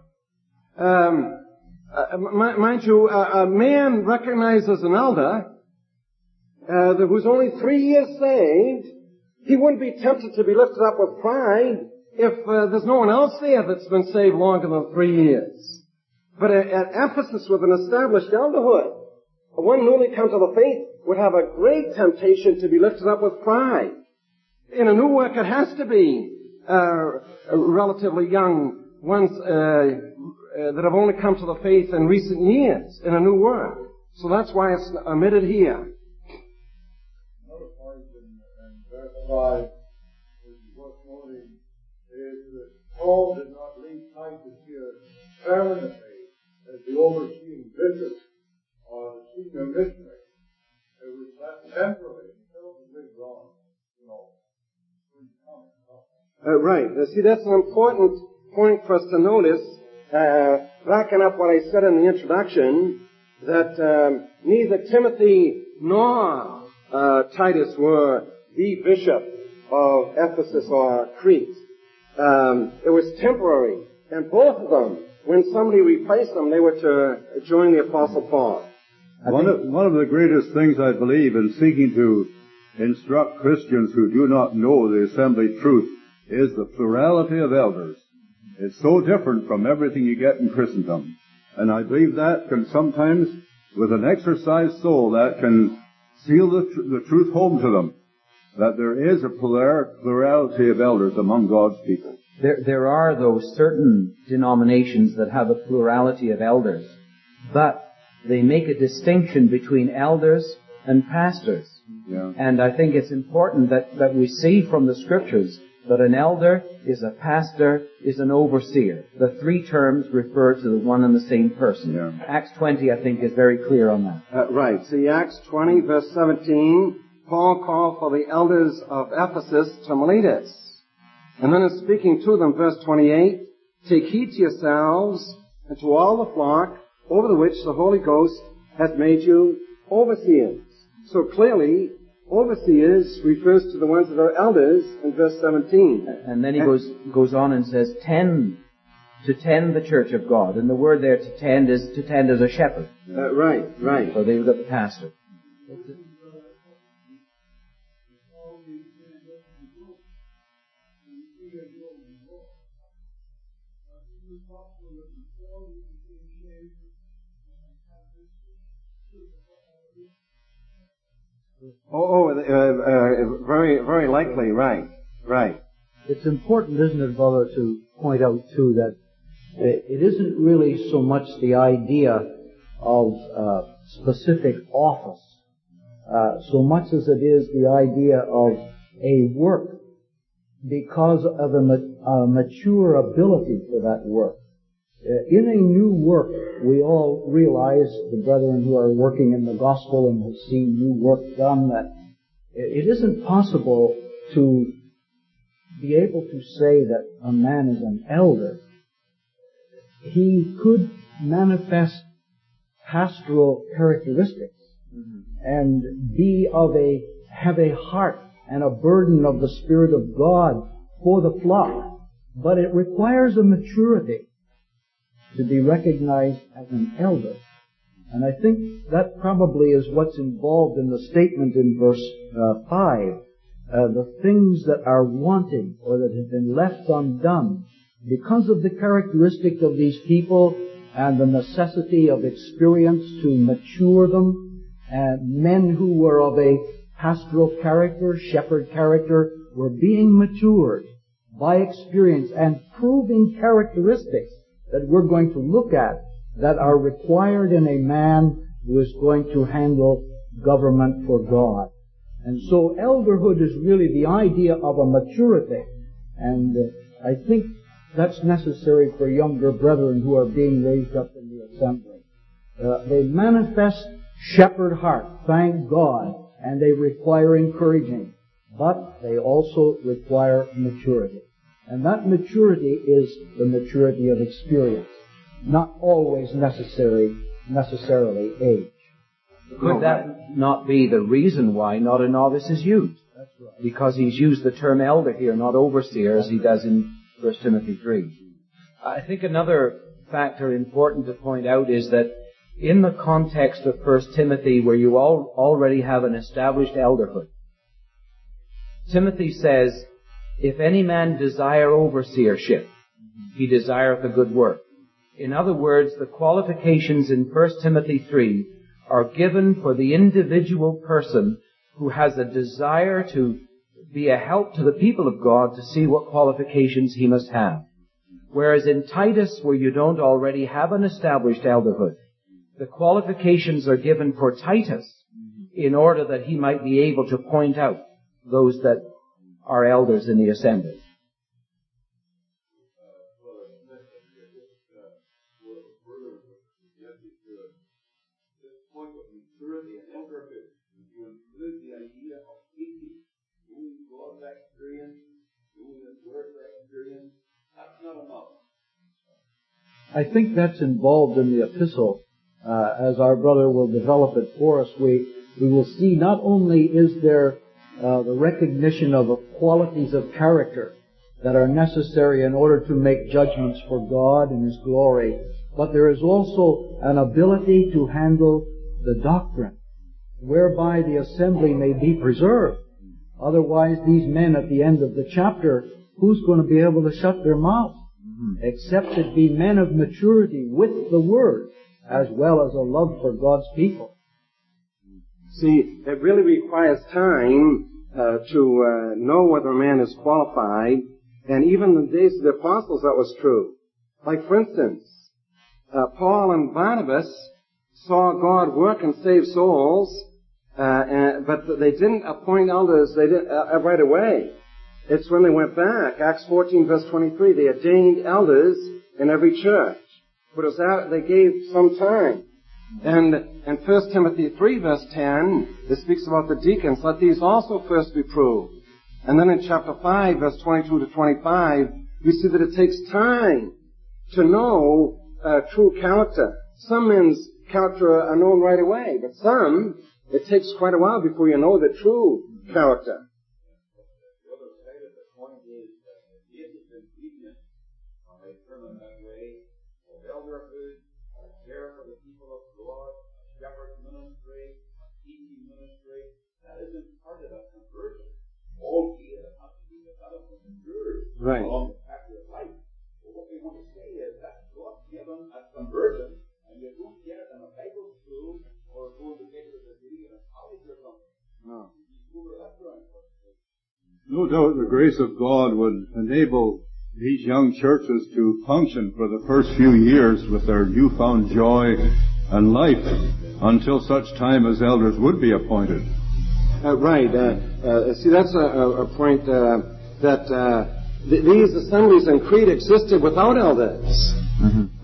mind you, a man recognized as an elder who's only 3 years saved, he wouldn't be tempted to be lifted up with pride if there's no one else there that's been saved longer than 3 years. But at Ephesus, with an established elderhood, one newly come to the faith would have a great temptation to be lifted up with pride. In a new work, it has to be relatively young ones that have only come to the faith in recent years in a new work. So that's why it's omitted here. Another point in verse 5, which is worth noting, is that Paul did not leave Titus here permanently as the overseeing bishop or the senior missionary. It was that temporary until the big on, Right. See, that's an important point for us to notice, backing up what I said in the introduction, that neither Timothy nor Titus were the bishop of Ephesus or Crete. It was temporary, and both of them, when somebody replaced them, they were to join the Apostle Paul. One of the greatest things I believe in seeking to instruct Christians who do not know the assembly truth is the plurality of elders. It's so different from everything you get in Christendom. And I believe that can sometimes, with an exercised soul, that can seal the truth home to them, that there is a plurality of elders among God's people. There are, though, certain denominations that have a plurality of elders, but they make a distinction between elders and pastors. Yeah. And I think it's important that we see from the Scriptures that an elder is a pastor, is an overseer. The three terms refer to the one and the same person. Yeah. Acts 20, I think, is very clear on that. Right. See, Acts 20, verse 17, Paul called for the elders of Ephesus to Miletus. And then in speaking to them, verse 28, take heed to yourselves and to all the flock over the which the Holy Ghost hath made you overseers. So clearly, overseers refers to the ones that are elders in verse 17. And then he goes on and says, to tend the church of God. And the word there to tend as a shepherd. Right. So they've got the pastor. Very, very likely, right. It's important, isn't it, brother, to point out, too, that it isn't really so much the idea of specific office, so much as it is the idea of a work because of a mature ability for that work. In a new work, we all realize, the brethren who are working in the gospel and have seen new work done, that it isn't possible to be able to say that a man is an elder. He could manifest pastoral characteristics and have a heart and a burden of the Spirit of God for the flock. But it requires a maturity to be recognized as an elder. And I think that probably is what's involved in the statement in verse 5. The things that are wanting or that have been left undone because of the characteristic of these people and the necessity of experience to mature them. Men who were of a pastoral character, shepherd character, were being matured by experience and proving characteristics that we're going to look at that are required in a man who is going to handle government for God. And so elderhood is really the idea of a maturity. And I think that's necessary for younger brethren who are being raised up in the assembly. They manifest shepherd heart, thank God, and they require encouraging. But they also require maturity. And that maturity is the maturity of experience, not always necessarily age. Could that not be the reason why not a novice is used? That's right. Because he's used the term elder here, not overseer, as he does in 1 Timothy 3. I think another factor important to point out is that in the context of 1 Timothy, where you already have an established elderhood, Timothy says, if any man desire overseership, he desireth a good work. In other words, the qualifications in 1 Timothy 3 are given for the individual person who has a desire to be a help to the people of God to see what qualifications he must have. Whereas in Titus, where you don't already have an established elderhood, the qualifications are given for Titus in order that he might be able to point out those that are elders in the assembly. I think that's involved in the epistle. As our brother will develop it for us, we will see not only is there the recognition of qualities of character that are necessary in order to make judgments for God and His glory, but there is also an ability to handle the doctrine, whereby the assembly may be preserved. Otherwise, these men at the end of the chapter, who's going to be able to shut their mouth? Except it be men of maturity with the Word, as well as a love for God's people. See, it really requires time to know whether a man is qualified, and even in the days of the apostles that was true. Like, for instance, Paul and Barnabas saw God work and save souls, but they didn't appoint elders right away. It's when they went back, Acts 14, verse 23, they ordained elders in every church. But it was out, they gave some time. And in 1 Timothy 3, verse 10, it speaks about the deacons. Let these also first be proved. And then in chapter 5, verse 22 to 25, we see that it takes time to know true character. Some men's character are known right away, but some, it takes quite a while before you know the true character. The other side of the coin is that the ingredient of a sermon that way, of elderhood, care for the people of God, shepherd ministry, teaching ministry, that isn't part of a conversion. Albeit it has to be developed and matured along the path of life. But what we want to say is that God given a conversion, and you don't get it in a Bible school or go to get a degree in a college or something. No. You go to that ground. No doubt the grace of God would enable these young churches to function for the first few years with their newfound joy and life until such time as elders would be appointed. Right. See, that's a point that these assemblies in Crete existed without elders. Mm-hmm.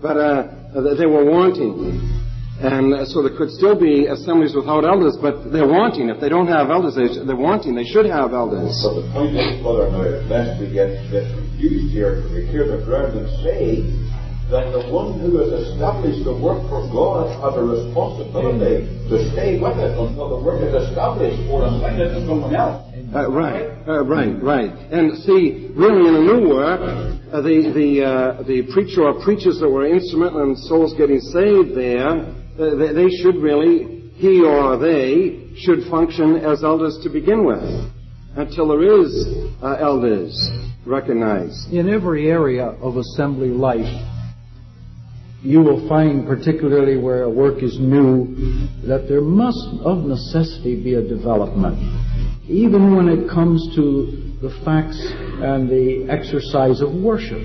but they were wanting. And so there could still be assemblies without elders, but they're wanting. If they don't have elders, they're wanting. They should have elders. So the point is, Brother, lest we get confused here, to be clear, the brethren say that the one who has established the work for God has a responsibility to stay with it until the work is established or assign it to someone else. Right. And see, really in a new work, the preacher or preachers that were instrumental in souls getting saved there, they should really, he or they, should function as elders to begin with, until there is elders recognized. In every area of assembly life, you will find, particularly where a work is new, that there must of necessity be a development. Even when it comes to the facts and the exercise of worship.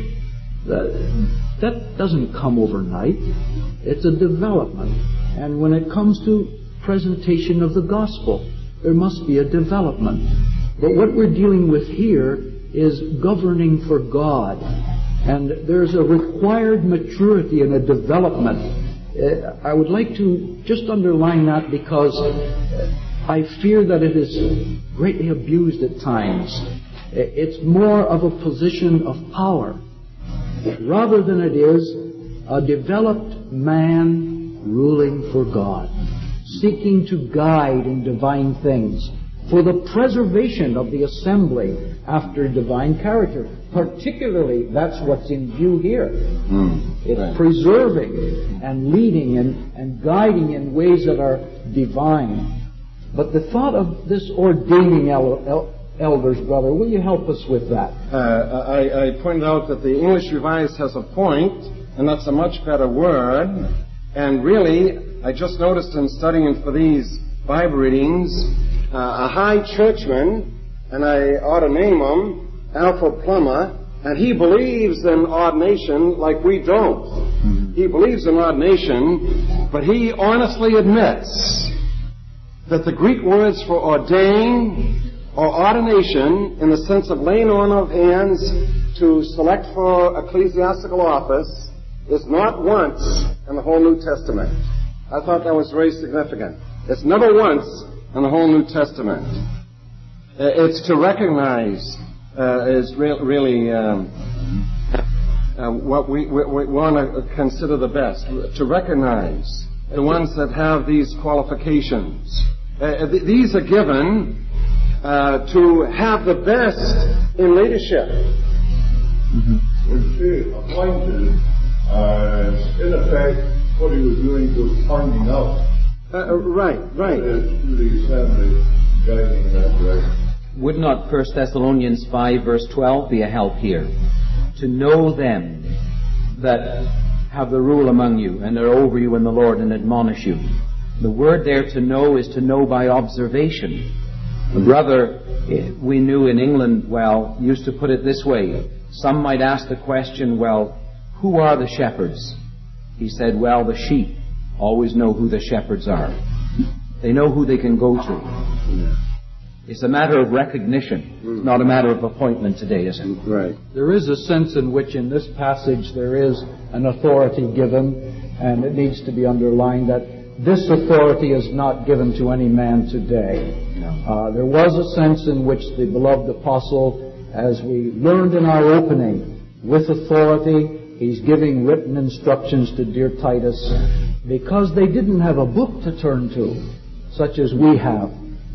That doesn't come overnight. It's a development. And when it comes to presentation of the gospel, there must be a development. But what we're dealing with here is governing for God. And there's a required maturity and a development. I would like to just underline that because I fear that it is greatly abused at times. It's more of a position of power rather than it is a developed man ruling for God, seeking to guide in divine things for the preservation of the assembly after divine character. Particularly, that's what's in view here. It's preserving and leading and guiding in ways that are divine. But the thought of this ordaining elders, brother, will you help us with that? I pointed out that the English Revised has a point, and that's a much better word. And really, I just noticed in studying for these Bible readings, a high churchman, and I ought to name him, Alfred Plummer, and he believes in ordination like we don't. He believes in ordination, but he honestly admits that the Greek words for ordain or ordination, in the sense of laying on of hands to select for ecclesiastical office, is not once in the whole New Testament. I thought that was very significant. It's never once in the whole New Testament. It's to recognize is really what we want to consider the best. To recognize the ones that have these qualifications. These are given to have the best in leadership. Appointed, in effect, what he was doing was finding out. Right. To the assembly, guiding that direction. Would not 1 Thessalonians 5 verse 12 be a help here? To know them that have the rule among you and are over you in the Lord and admonish you. The word there to know is to know by observation. A brother we knew in England used to put it this way. Some might ask the question, who are the shepherds? He said, the sheep always know who the shepherds are. They know who they can go to. It's a matter of recognition. It's not a matter of appointment today, is it? Right. There is a sense in which in this passage there is an authority given, and it needs to be underlined that this authority is not given to any man today. No. There was a sense in which the beloved apostle, as we learned in our opening, with authority, he's giving written instructions to dear Titus, because they didn't have a book to turn to, such as we have.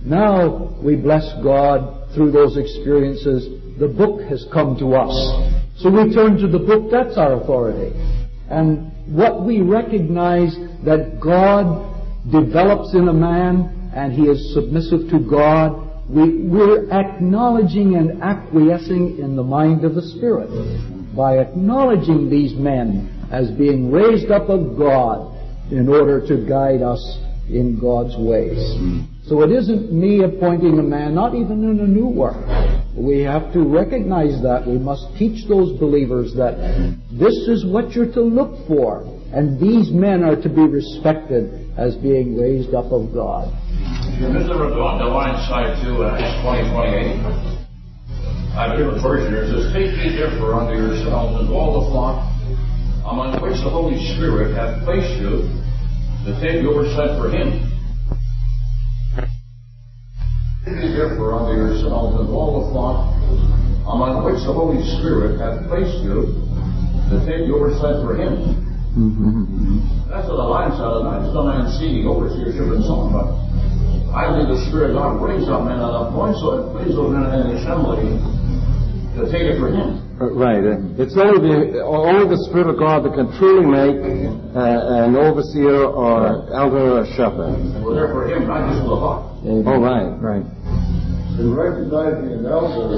Now we bless God through those experiences. The book has come to us. So we turn to the book. That's our authority. And what we recognize that God develops in a man and he is submissive to God, we're acknowledging and acquiescing in the mind of the Spirit by acknowledging these men as being raised up of God in order to guide us in God's ways. So it isn't me appointing a man, not even in a new work. We have to recognize that. We must teach those believers that this is what you're to look for. And these men are to be respected as being raised up of God. Isn't there a divine side to Acts 20:28? I have a different version here. It says, take ye therefore unto yourselves and all the flock among which the Holy Spirit hath placed you to take the oversight for Him. Therefore unto yourselves and all the flock, among which the Holy Spirit hath placed you to take the oversight for Him. That's what the line says. I just don't mind seeing overseership and so on, but I think the Spirit of God brings up men at that point, so it brings those men in the assembly to take it for Him. Right. It's only the Spirit of God that can truly make an overseer or elder or shepherd. We're there for Him, not just for the flock. Oh, right. In recognizing an elder,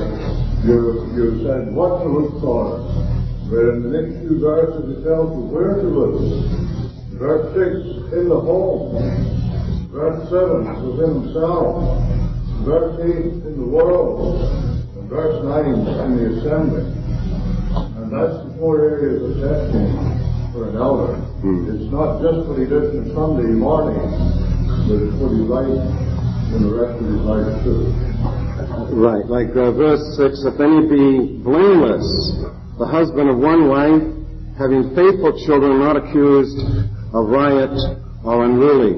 you said what to look for. But in the next few verses it tells you where to look. Verse 6, in the home. Verse 7, within himself. Verse 8, in the world. And verse 9, in the assembly. And that's the 4 areas of testing for an elder. It's not just what he does on Sunday morning, but it's what he writes in the rest of his life too. Right. Like verse 6, if any be blameless, the husband of one wife, having faithful children, not accused of riot or unruly.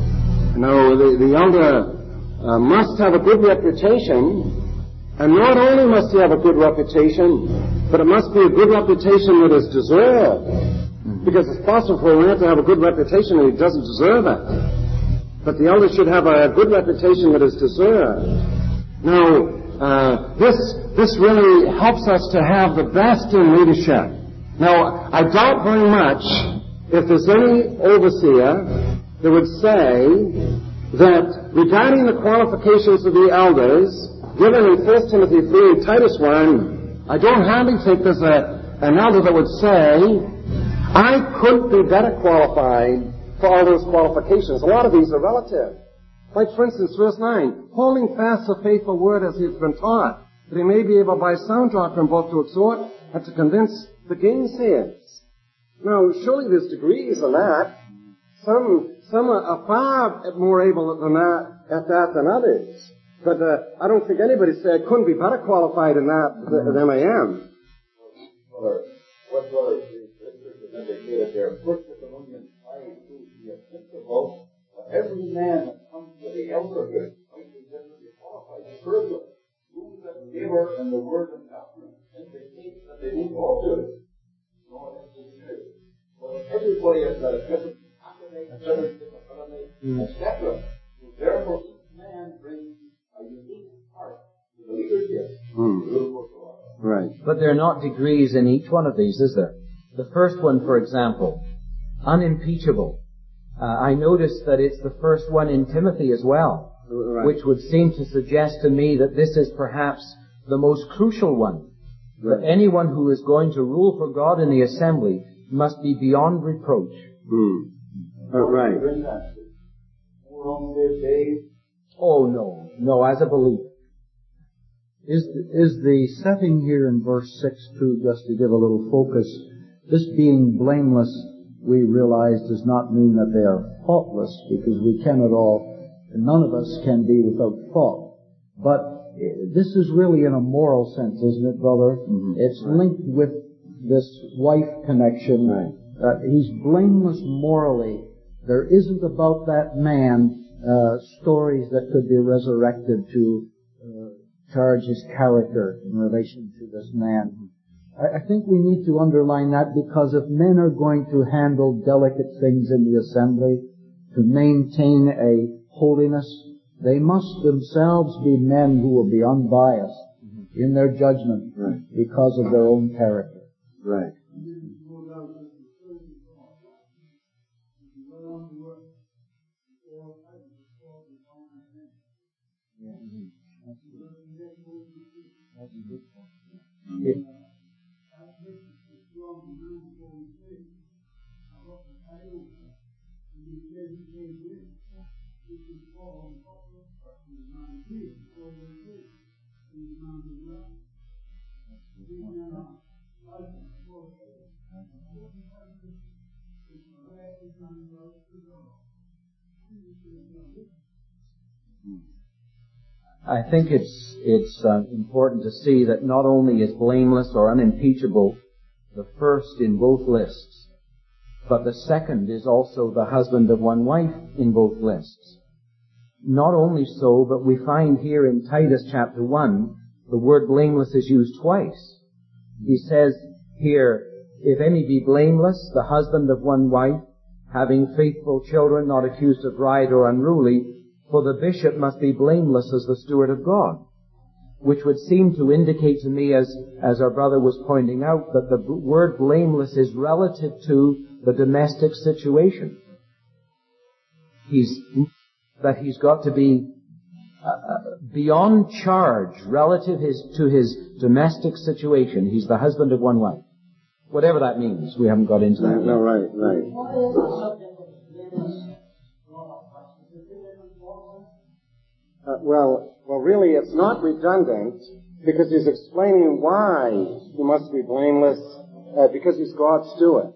Now, the elder must have a good reputation, and not only must he have a good reputation, but it must be a good reputation that is deserved. Because it's possible for a man to have a good reputation and he doesn't deserve it. But the elder should have a good reputation that is deserved. Now, this really helps us to have the best in leadership. Now, I doubt very much if there's any overseer that would say that regarding the qualifications of the elders, given in 1 Timothy 3 and Titus 1, I don't hardly think there's an elder that would say, I couldn't be better qualified for all those qualifications. A lot of these are relative. Like, for instance, verse 9, holding fast the faithful word as he has been taught, that he may be able by sound doctrine both to exhort and to convince the gainsayers. Now, surely there's degrees in that. Some are far more able at that than others. But I don't think anybody said I couldn't be better qualified in that than I am. What Brother has indicated there, 1 Thessalonians 5:2, the applicable of every man that comes to the elderhood, might be differently qualified. Further, those that labor in the word and doctrine indicate that they won't all do it. No, that's the truth. But everybody has got a different academic, a different ability, etc. So therefore, each man brings a unique part to the leadership. Right. But there are not degrees in each one of these, is there? The first one, for example, unimpeachable. I noticed that it's the first one in Timothy as well, right, which would seem to suggest to me that this is perhaps the most crucial one. Right. That anyone who is going to rule for God in the assembly must be beyond reproach. Right. Oh, no, as a believer. Is the setting here in verse 6 too, just to give a little focus, this being blameless, we realize, does not mean that they are faultless, because we cannot all, none of us can be without fault. But this is really in a moral sense, isn't it, brother? Mm-hmm. It's linked with this wife connection. Right. He's blameless morally. There isn't about that man stories that could be resurrected to charge his character in relation to this man. I think we need to underline that, because if men are going to handle delicate things in the assembly, to maintain a holiness, they must themselves be men who will be unbiased in their judgment because of their own character. Right. I think it's important to see that not only is blameless or unimpeachable the first in both lists. But the second is also the husband of one wife in both lists. Not only so, but we find here in Titus chapter 1, the word blameless is used twice. He says here, if any be blameless, the husband of one wife, having faithful children, not accused of riot or unruly, for the bishop must be blameless as the steward of God. Which would seem to indicate to me, as our brother was pointing out, that the word blameless is relative to the domestic situation. He's got to be beyond charge relative to his domestic situation. He's the husband of one wife. Whatever that means, we haven't got into that. No, right. What is the subject of blameless? Well, really, it's not redundant because he's explaining why he must be blameless, because he's God's steward.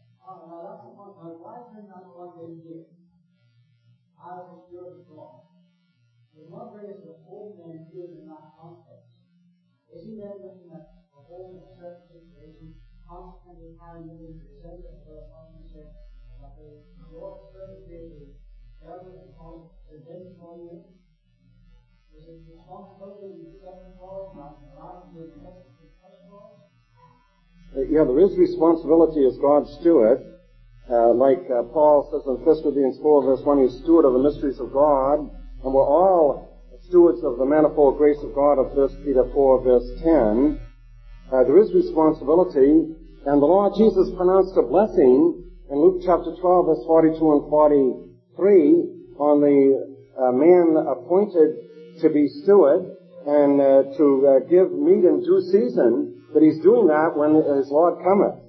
Isn't that looking at a whole certain situation, constantly trying to be presented for a function that they work very greatly, ever upon the dead for you? Is it responsibility to second law, not to the first law? Yeah, there is responsibility as God's steward. Like Paul says in 1 Corinthians 4, verse 1, he's steward of the mysteries of God, and we're all stewards of the manifold grace of God of 1 Peter 4, verse 10. There is responsibility, and the Lord Jesus pronounced a blessing in Luke chapter 12, verse 42 and 43 on the man appointed to be steward and to give meat in due season, but he's doing that when his Lord cometh.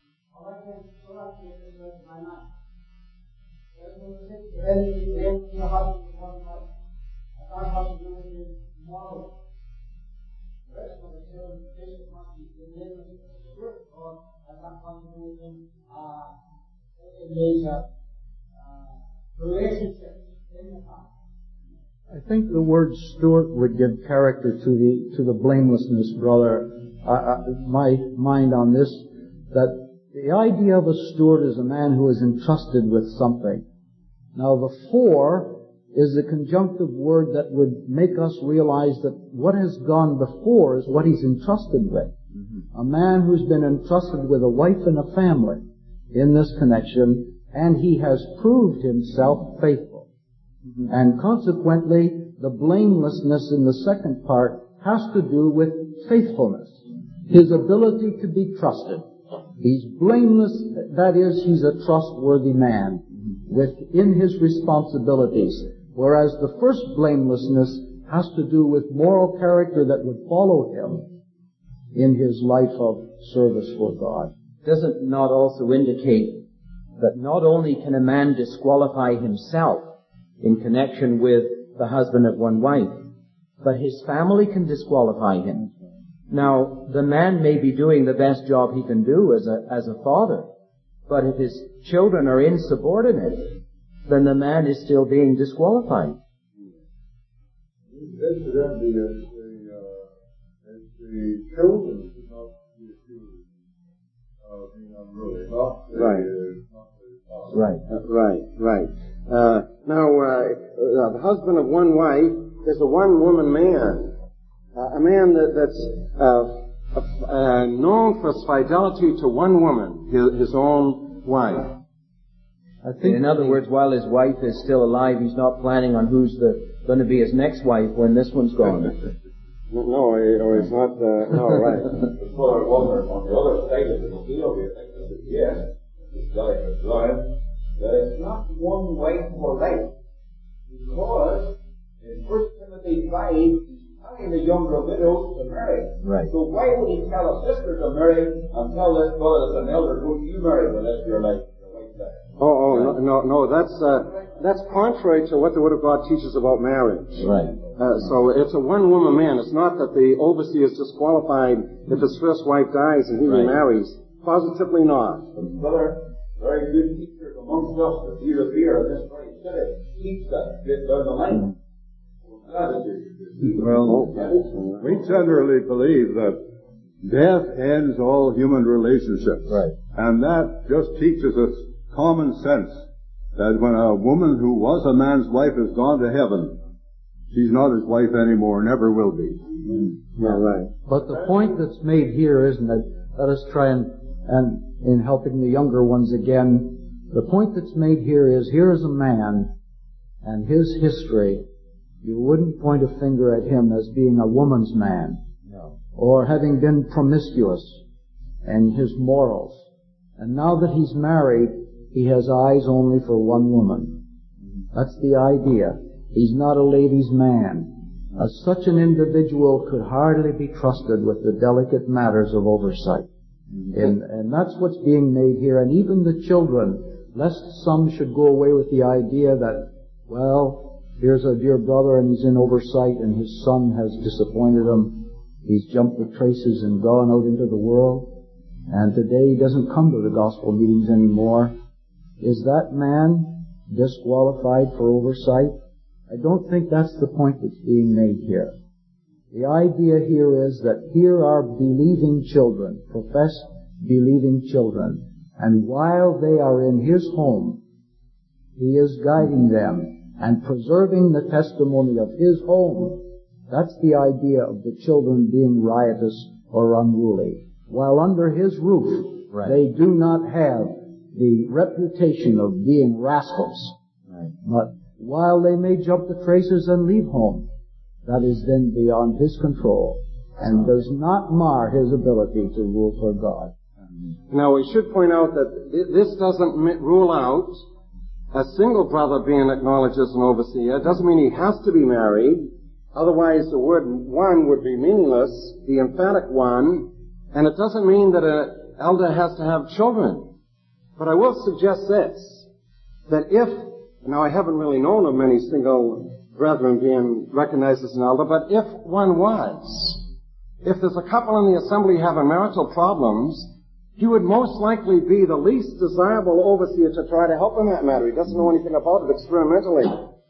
I think the word steward would give character to the blamelessness, brother. My mind on this, that the idea of a steward is a man who is entrusted with something. Now the for is a conjunctive word that would make us realize that what has gone before is what he's entrusted with. A man who's been entrusted with a wife and a family in this connection, and he has proved himself faithful. And consequently, the blamelessness in the second part has to do with faithfulness, his ability to be trusted. He's blameless, that is, he's a trustworthy man within his responsibilities. Whereas the first blamelessness has to do with moral character that would follow him in his life of service for God. Does it not also indicate that not only can a man disqualify himself in connection with the husband of one wife, but his family can disqualify him? Now, the man may be doing the best job he can do as a father, but if his children are insubordinate, then the man is still being disqualified. Incidentally, it's the children who not be accused of being unruly, not the father. Right. Now, the husband of one wife is a one-woman man. A man that's known for his fidelity to one woman, his own wife. I think, in other words, while his wife is still alive, he's not planning on who's going to be his next wife when this one's gone. No, he's not. No, right. Well, on the other side of the deal here, I think that yes, this guy has learned that it's not one wife for life, because in 1 Timothy 5, he's telling the younger widows to marry. Right. So why would he tell a sister to marry and tell this brother that's an elder, don't you marry the rest of your life? No, that's contrary to what the Word of God teaches about marriage. Right. So it's a one-woman man. It's not that the overseer is disqualified if his first wife dies and he remarries. Positively not. Brother, very good teachers amongst us that we revere in this very city teach that get down the line. Well, we generally believe that Death ends all human relationships. Right. And that just teaches us common sense that when a woman who was a man's wife has gone to heaven, she's not his wife anymore, never will be. Yeah, right. But the point that's made here, isn't it? Let us try and in helping the younger ones again, the point that's made here is a man and his history. You wouldn't point a finger at him as being a woman's man. No. Or having been promiscuous and his morals. And now that he's married, he has eyes only for one woman. That's the idea. He's not a ladies' man. Such an individual could hardly be trusted with the delicate matters of oversight. And that's what's being made here. And even the children, lest some should go away with the idea that, well, here's a dear brother and he's in oversight and his son has disappointed him. He's jumped the traces and gone out into the world. And today he doesn't come to the gospel meetings anymore. Is that man disqualified for oversight? I don't think that's the point that's being made here. The idea here is that here are believing children, professed believing children, and while they are in his home, he is guiding them and preserving the testimony of his home. That's the idea of the children being riotous or unruly. While under his roof, they do not have the reputation of being rascals. Right. But while they may jump the traces and leave home, that is then beyond his control and does not mar his ability to rule for God. Now, we should point out that this doesn't rule out a single brother being acknowledged as an overseer. It doesn't mean he has to be married. Otherwise, the word one would be meaningless, the emphatic one. And it doesn't mean that an elder has to have children. But I will suggest this, that now I haven't really known of many single brethren being recognized as an elder, but if one was, if there's a couple in the assembly having marital problems, he would most likely be the least desirable overseer to try to help in that matter. He doesn't know anything about it experimentally.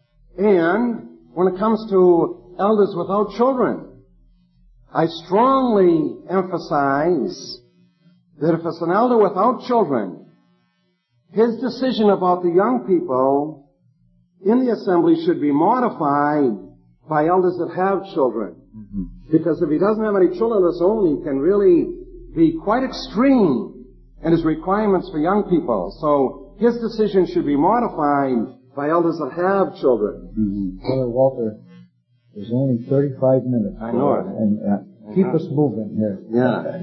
And when it comes to elders without children, I strongly emphasize that if it's an elder without children, his decision about the young people in the assembly should be modified by elders that have children. Mm-hmm. Because if he doesn't have any children of his own, he can really be quite extreme in his requirements for young people. So his decision should be modified by elders that have children. Mm-hmm. Brother Walter, there's only 35 minutes. I know it. And keep us moving here. Yeah.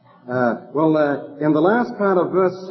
In the last part of verse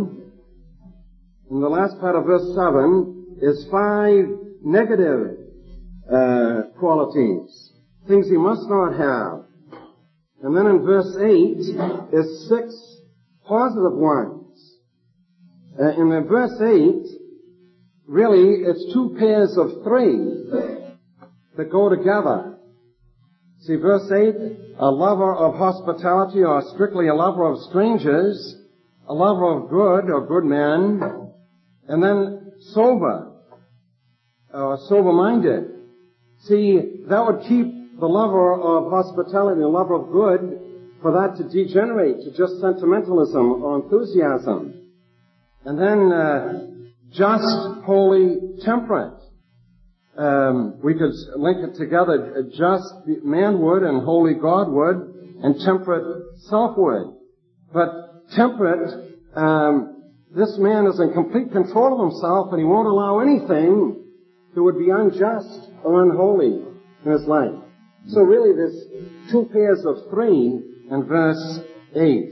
7, is 5 negative qualities, things he must not have. And then in verse 8 is 6 positive ones. In verse 8, really, it's 2 pairs of 3 that go together. See, verse 8, a lover of hospitality, or strictly a lover of strangers, a lover of good, or good men, and then sober-minded. See, that would keep the lover of hospitality, the lover of good, for that to degenerate to just sentimentalism or enthusiasm. And then just, holy, temperate. We could link it together. Just man would and holy God would, and temperate self would. But temperate, this man is in complete control of himself, and he won't allow anything that would be unjust or unholy in his life. So really there's 2 pairs of 3 in verse 8.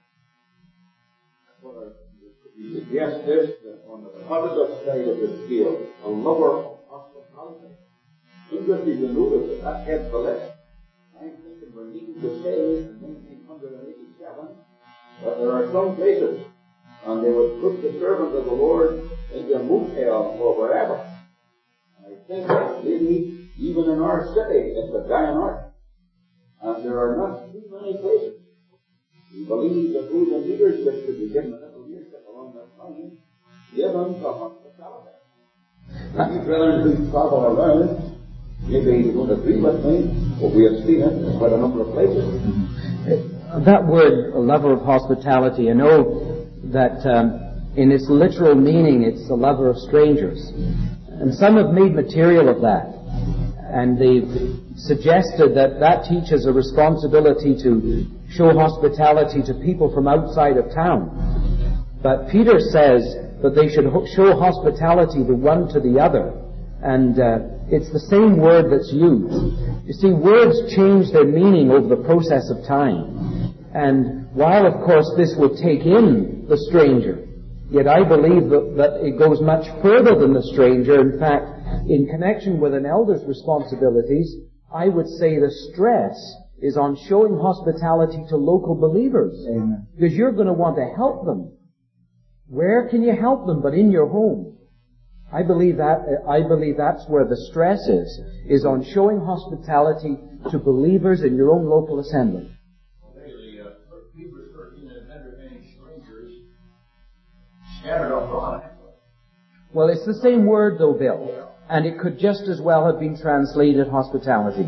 You suggest this, that on the positive side of the scale, a lover of hospitality. Interesting to notice that heads the list. I'm thinking we're needing to say in 1987 that there are some places, and they would put the servant of the Lord into a motel or wherever. I think that maybe even in our city it's a dying art. And there are not too many places. We believe that those in leadership should be given a little leadership along that line, given to hospitality. These brethren who travel around, maybe you don't agree with me, but we have seen it in quite a number of places. That word, a lover of hospitality, I know that in its literal meaning it's a lover of strangers. And some have made material of that. And they've suggested that that teaches a responsibility to show hospitality to people from outside of town. But Peter says that they should show hospitality the one to the other. And it's the same word that's used. You see, words change their meaning over the process of time. And while, of course, this would take in the stranger, yet I believe that it goes much further than the stranger. In fact, in connection with an elder's responsibilities, I would say the stress is on showing hospitality to local believers. Amen. Because you're going to want to help them. Where can you help them but in your home? I believe that's where the stress is on showing hospitality to believers in your own local assembly. Hebrews 13 is entertaining strangers scattered abroad. Well, it's the same word though, Bill. And it could just as well have been translated hospitality.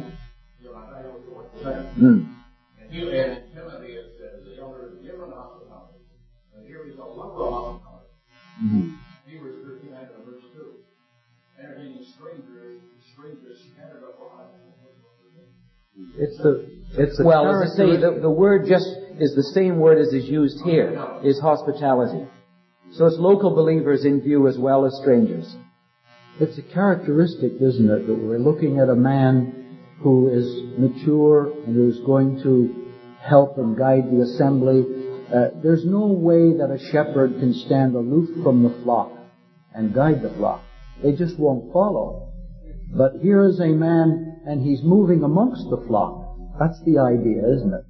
And in Timothy it says the elder is given hospitality. And here he's a lover of hospitality. Hebrews 13 and verse 2. Entertaining strangers scattered abroad. Well, as I say, the word just is the same word as is used here, is hospitality. So it's local believers in view as well as strangers. It's a characteristic, isn't it, that we're looking at a man who is mature and who's going to help and guide the assembly. There's no way that a shepherd can stand aloof from the flock and guide the flock. They just won't follow. But here is a man, and he's moving amongst the flock. That's the idea, isn't it?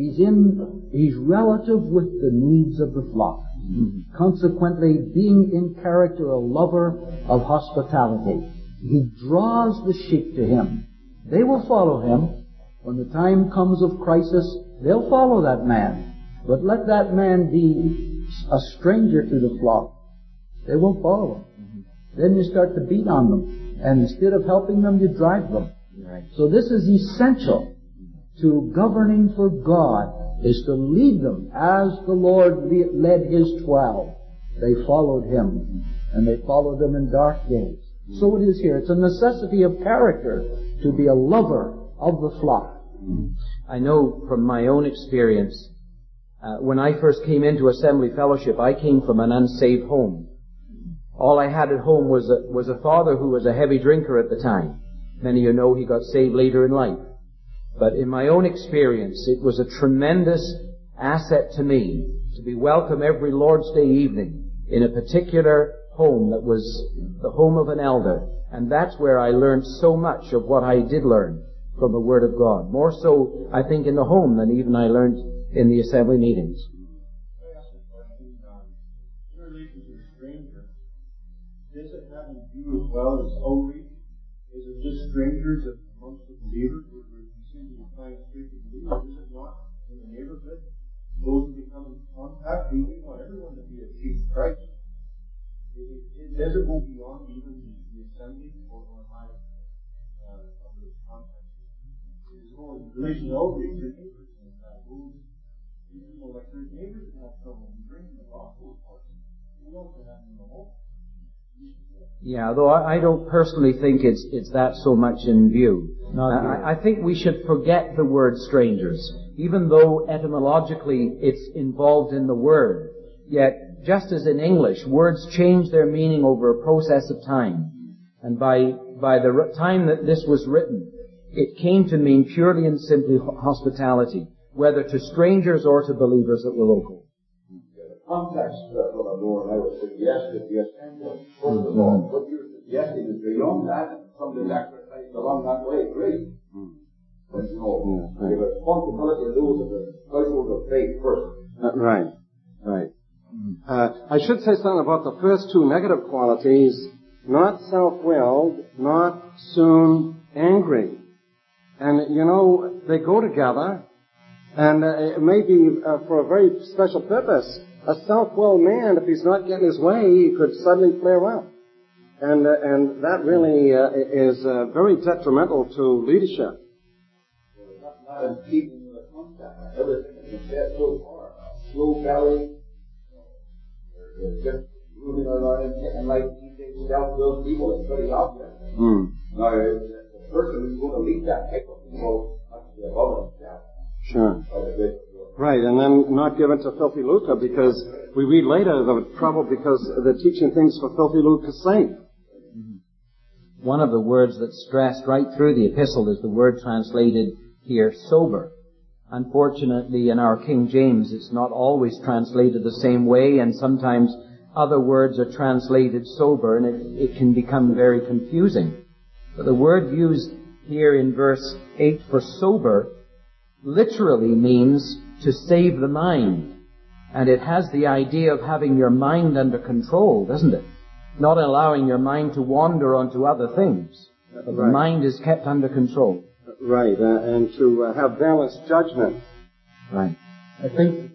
He's relative with the needs of the flock. Consequently, being in character a lover of hospitality, he draws the sheep to him. They will follow him. When the time comes of crisis, they'll follow that man. But let that man be a stranger to the flock. They won't follow him. Then you start to beat on them. And instead of helping them, you drive them. Right. So this is essential to governing for God, is to lead them as the Lord led His 12. They followed Him, and they followed Him in dark days. So it is here. It's a necessity of character to be a lover of the flock. I know from my own experience, when I first came into Assembly Fellowship, I came from an unsaved home. All I had at home was a father who was a heavy drinker at the time. Many of you know he got saved later in life. But in my own experience, it was a tremendous asset to me to be welcome every Lord's Day evening in a particular home that was the home of an elder. And that's where I learned so much of what I did learn from the Word of God. More so, I think, in the home than even I learned in the assembly meetings. I ask a question. In relation to a stranger, does it have in view as well as outreach? Is it just strangers amongst the believers? Is it not in the neighborhood? Those who become in contact, we want everyone to be a sheep of Christ. Does it go beyond even the assembly or my contact? Is it going in relation to outreach to neighbors? Like there's neighbors that have trouble bringing the gospel to us. We also have in the home. Yeah, though I don't personally think it's that so much in view. I think we should forget the word strangers, even though etymologically it's involved in the word. Yet, just as in English, words change their meaning over a process of time. And by the time that this was written, it came to mean purely and simply hospitality, whether to strangers or to believers that were local. Context, Brother Moore, I would suggest that the assembly, first of all, what you're suggesting is beyond that, and somebody's exercised along that way, great. But you know, we have a responsibility to those of the household of faith first. Right. I should say something about the first two negative qualities. Not self-willed, not soon angry. And, you know, they go together, and it may be for a very special purpose. A self-willed man, if he's not getting his way, he could suddenly flare up. And that really is very detrimental to leadership. Not in keeping the contact. Everything is been said so far. Slow belly, they're just moving around and like these self-willed people, it's pretty obvious. Now, the person who's going to lead that type of people has to be above himself. Sure. Right, and then not given to filthy lucre, because we read later the trouble because they're teaching things for filthy lucre's sake. One of the words that's stressed right through the epistle is the word translated here, sober. Unfortunately, in our King James, it's not always translated the same way, and sometimes other words are translated sober, and it can become very confusing. But the word used here in verse 8 for sober literally means to save the mind. And it has the idea of having your mind under control, doesn't it? Not allowing your mind to wander onto other things. But the mind is kept under control. Right, and to have balanced judgment. Right. I think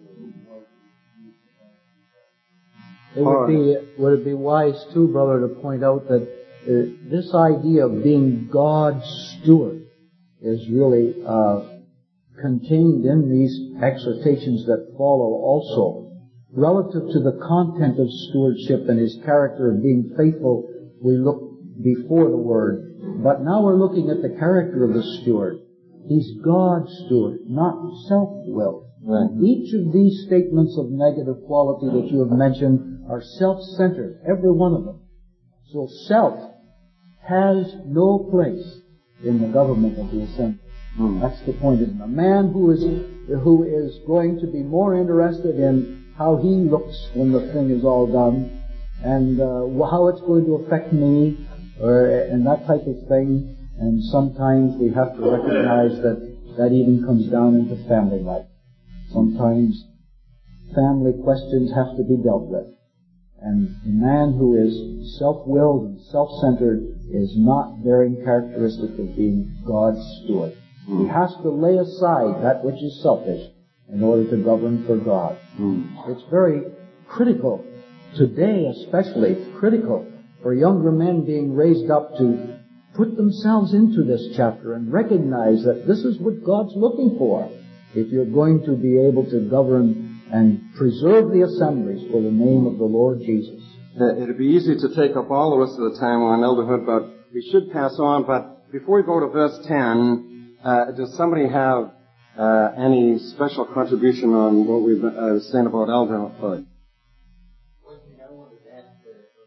would it be wise too, brother, to point out that this idea of being God's steward is really contained in these exhortations that follow also. Relative to the content of stewardship and his character of being faithful, we look before the word. But now we're looking at the character of the steward. He's God's steward, not self-willed. Right. Each of these statements of negative quality that you have mentioned are self-centered, every one of them. So self has no place in the government of the assembly. That's the point. A man who is going to be more interested in how he looks when the thing is all done, and how it's going to affect me, and that type of thing. And sometimes we have to recognize that even comes down into family life. Sometimes family questions have to be dealt with. And a man who is self-willed and self-centered is not bearing characteristic of being God's steward. He has to lay aside that which is selfish in order to govern for God. It's very critical, today especially, critical for younger men being raised up to put themselves into this chapter and recognize that this is what God's looking for if you're going to be able to govern and preserve the assemblies for the name of the Lord Jesus. It'd be easy to take up all the rest of the time on elderhood, but we should pass on. But before we go to verse 10, does somebody have any special contribution on what we've been saying about elderhood? One thing I wanted to ask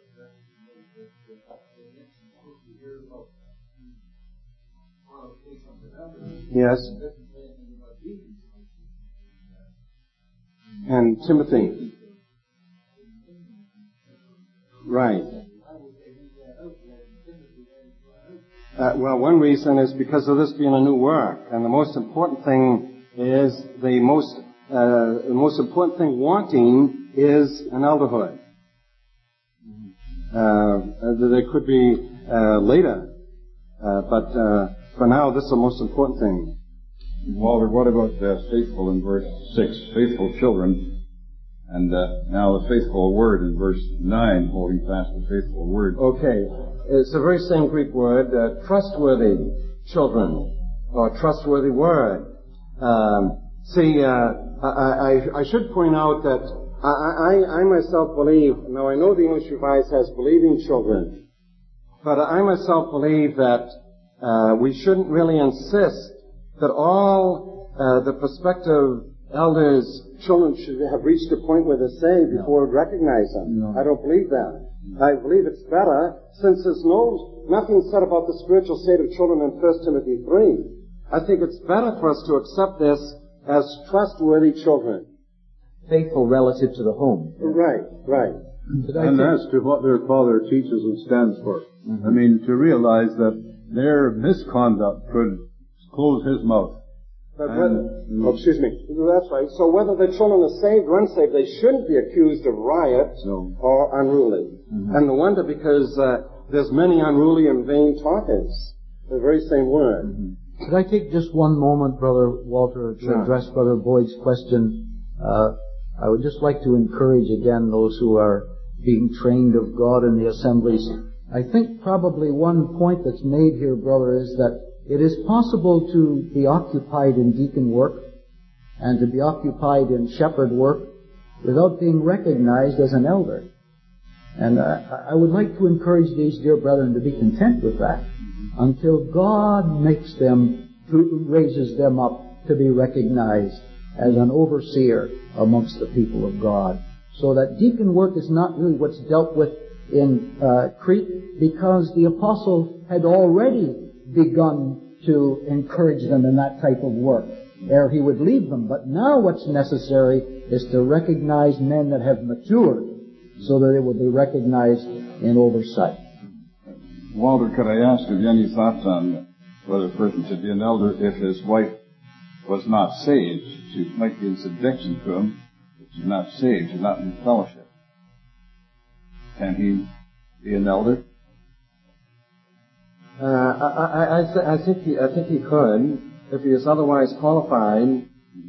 Yes. And Timothy. Right. Well, one reason is because of this being a new work, and the most important thing is the most important thing wanting is an elderhood. There could be later, but for now, this is the most important thing. Walter, what about faithful in verse 6? Faithful children, and now the faithful word in verse 9, holding fast the faithful word. Okay. It's the very same Greek word, trustworthy children, or trustworthy word. I should point out that I myself believe, now I know the English Revised has believing children, but I myself believe that we shouldn't really insist that all the prospective elders' children should have reached a point where they're saved before we recognize them. No. I don't believe that. I believe it's better, since there's nothing said about the spiritual state of children in 1 Timothy 3. I think it's better for us to accept this as trustworthy children. Faithful relative to the home. Right. And as to what their father teaches and stands for. I mean, to realize that their misconduct could close his mouth. Excuse me. That's right. So whether the children are saved or unsaved, they shouldn't be accused of riot or unruly. And no wonder, because there's many unruly and vain talkers. The very same word. Could I take just one moment, Brother Walter, to address Brother Boyd's question? I would just like to encourage again those who are being trained of God in the assemblies. I think probably one point that's made here, brother, is that it is possible to be occupied in deacon work and to be occupied in shepherd work without being recognized as an elder. And I would like to encourage these dear brethren to be content with that until God makes them, raises them up to be recognized as an overseer amongst the people of God. So that deacon work is not really what's dealt with in Crete, because the apostle had already begun to encourage them in that type of work ere he would leave them. But now what's necessary is to recognize men that have matured so that they will be recognized in oversight. Walter, could I ask, have you any thoughts on whether a person should be an elder if his wife was not saved? She might be in subjection to him, but she's not saved, she's not in fellowship. Can he be an elder? I think he could, if he is otherwise qualified.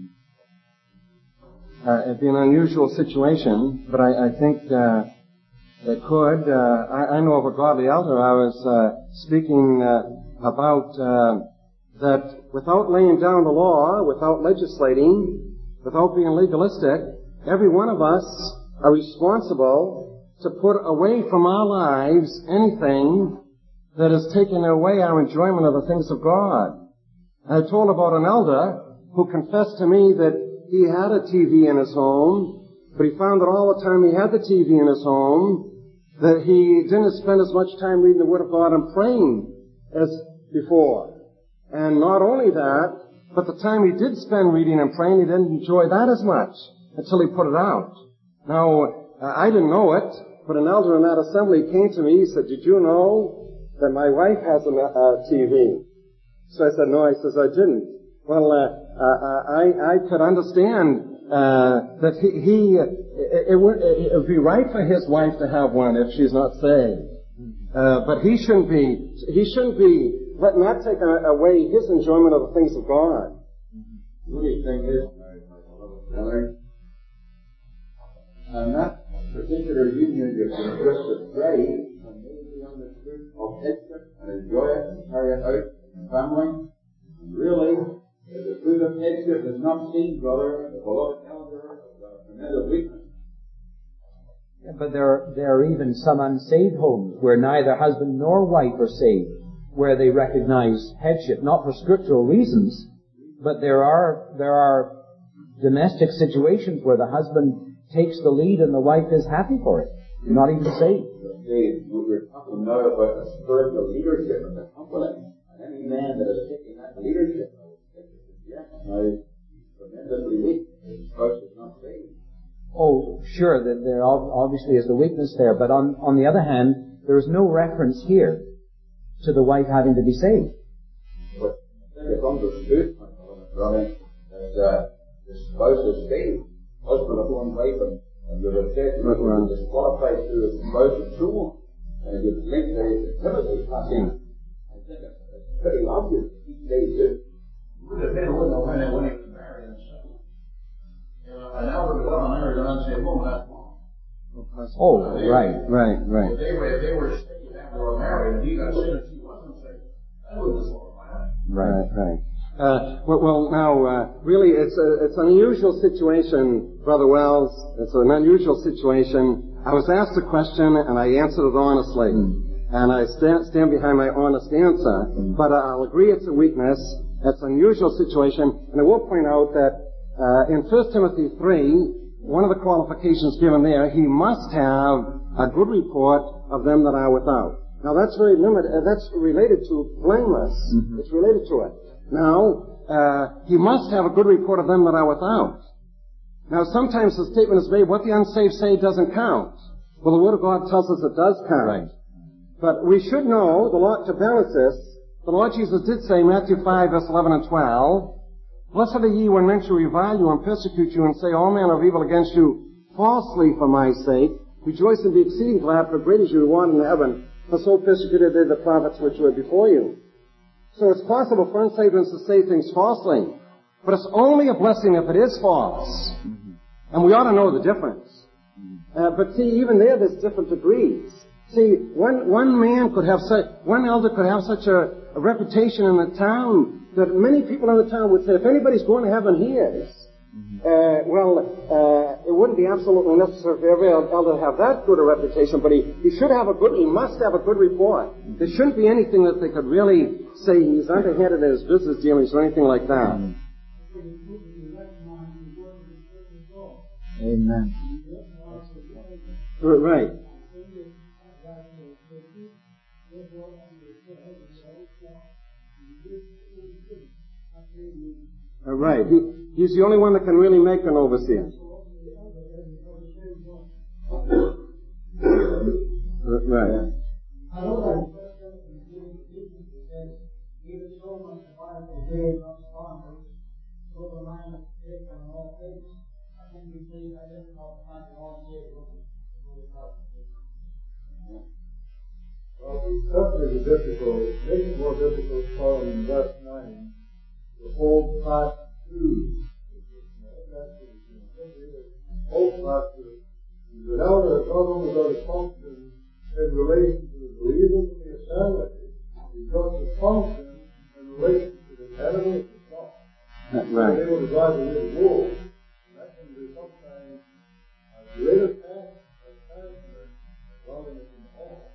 It'd be an unusual situation, but I think it could. I know of a godly elder I was speaking about that without laying down the law, without legislating, without being legalistic, every one of us are responsible to put away from our lives anything that has taken away our enjoyment of the things of God. I told about an elder who confessed to me that he had a TV in his home, but he found that all the time he had the TV in his home, that he didn't spend as much time reading the Word of God and praying as before. And not only that, but the time he did spend reading and praying, he didn't enjoy that as much until he put it out. Now, I didn't know it, but an elder in that assembly came to me. He said, "Did you know that my wife has a TV?" So I said, "No," I says, "I didn't." Well, I could understand that it would be right for his wife to have one if she's not saved. But he shouldn't be letting that take away his enjoyment of the things of God. The only thing is, my beloved brother, that particular union you've been just astray and maybe on the truth of headship and enjoy it and carry it out in family. And really, if the fruit of headship is not seen, brother, the beloved elder of a tremendous weakness. Yeah, but there are even some unsaved homes where neither husband nor wife are saved, where they recognize headship, not for scriptural reasons, but there are domestic situations where the husband takes the lead and the wife is happy for it, not even saved. We're talking now about the spiritual leadership of the company, and any man that is taking that leadership, I would think, yes, now tremendously weak. His spouse is not saved. Oh, sure, there obviously is the weakness there, but on the other hand, there is no reference here to the wife having to be saved. But I think it's understood, my beloved brother, that the spouse is saved. Husband of one wife, and you're a dead man, disqualified through his spouse and so on. And you've linked the Timothy passing. I think it's pretty obvious that he stays too. It would have been when he was married and stuff. An elder was on married and unsaved woman, that's wrong. Oh, right. If they were saved after they were married and he got saved and she wasn't saved, that would disqualify him. Right. Really, it's an unusual situation, Brother Wells. It's an unusual situation. I was asked a question, and I answered it honestly. And I stand behind my honest answer. But I'll agree it's a weakness. It's an unusual situation. And I will point out that in 1 Timothy 3, one of the qualifications given there, he must have a good report of them that are without. Now, that's very limited. That's related to blameless. Mm-hmm. It's related to it. Now, he must have a good report of them that are without. Now, sometimes the statement is made, what the unsaved say doesn't count. Well, the Word of God tells us it does count. Right. But we should know, to balance this, the Lord Jesus did say in Matthew 5, verse 11 and 12, "Blessed are ye when men shall revile you and persecute you and say all manner of evil against you falsely for my sake. Rejoice and be exceeding glad, for great is your reward in heaven. For so persecuted they the prophets which were before you." So it's possible for unsaved ones to say things falsely. But it's only a blessing if it is false. Mm-hmm. And we ought to know the difference. But see, even there's different degrees. See, one elder could have such a reputation in the town that many people in the town would say, if anybody's going to heaven, he is. It wouldn't be absolutely necessary for every elder to have that good a reputation, but he must have a good report. There shouldn't be anything that they could really say he's underhanded in his business dealings or anything like that. Amen. Right. Right. He's the only one that can really make an overseer. Right. Makes it more difficult for in verse 9 to hold fast to. Hold fast to. The elder is not only going to function in relation to the believers in the assembly, he's going to function in relation to the enemy of the flock. Right. Being able to drive the little wolves. That can be sometimes a greater task as pastor than godliness in the hall.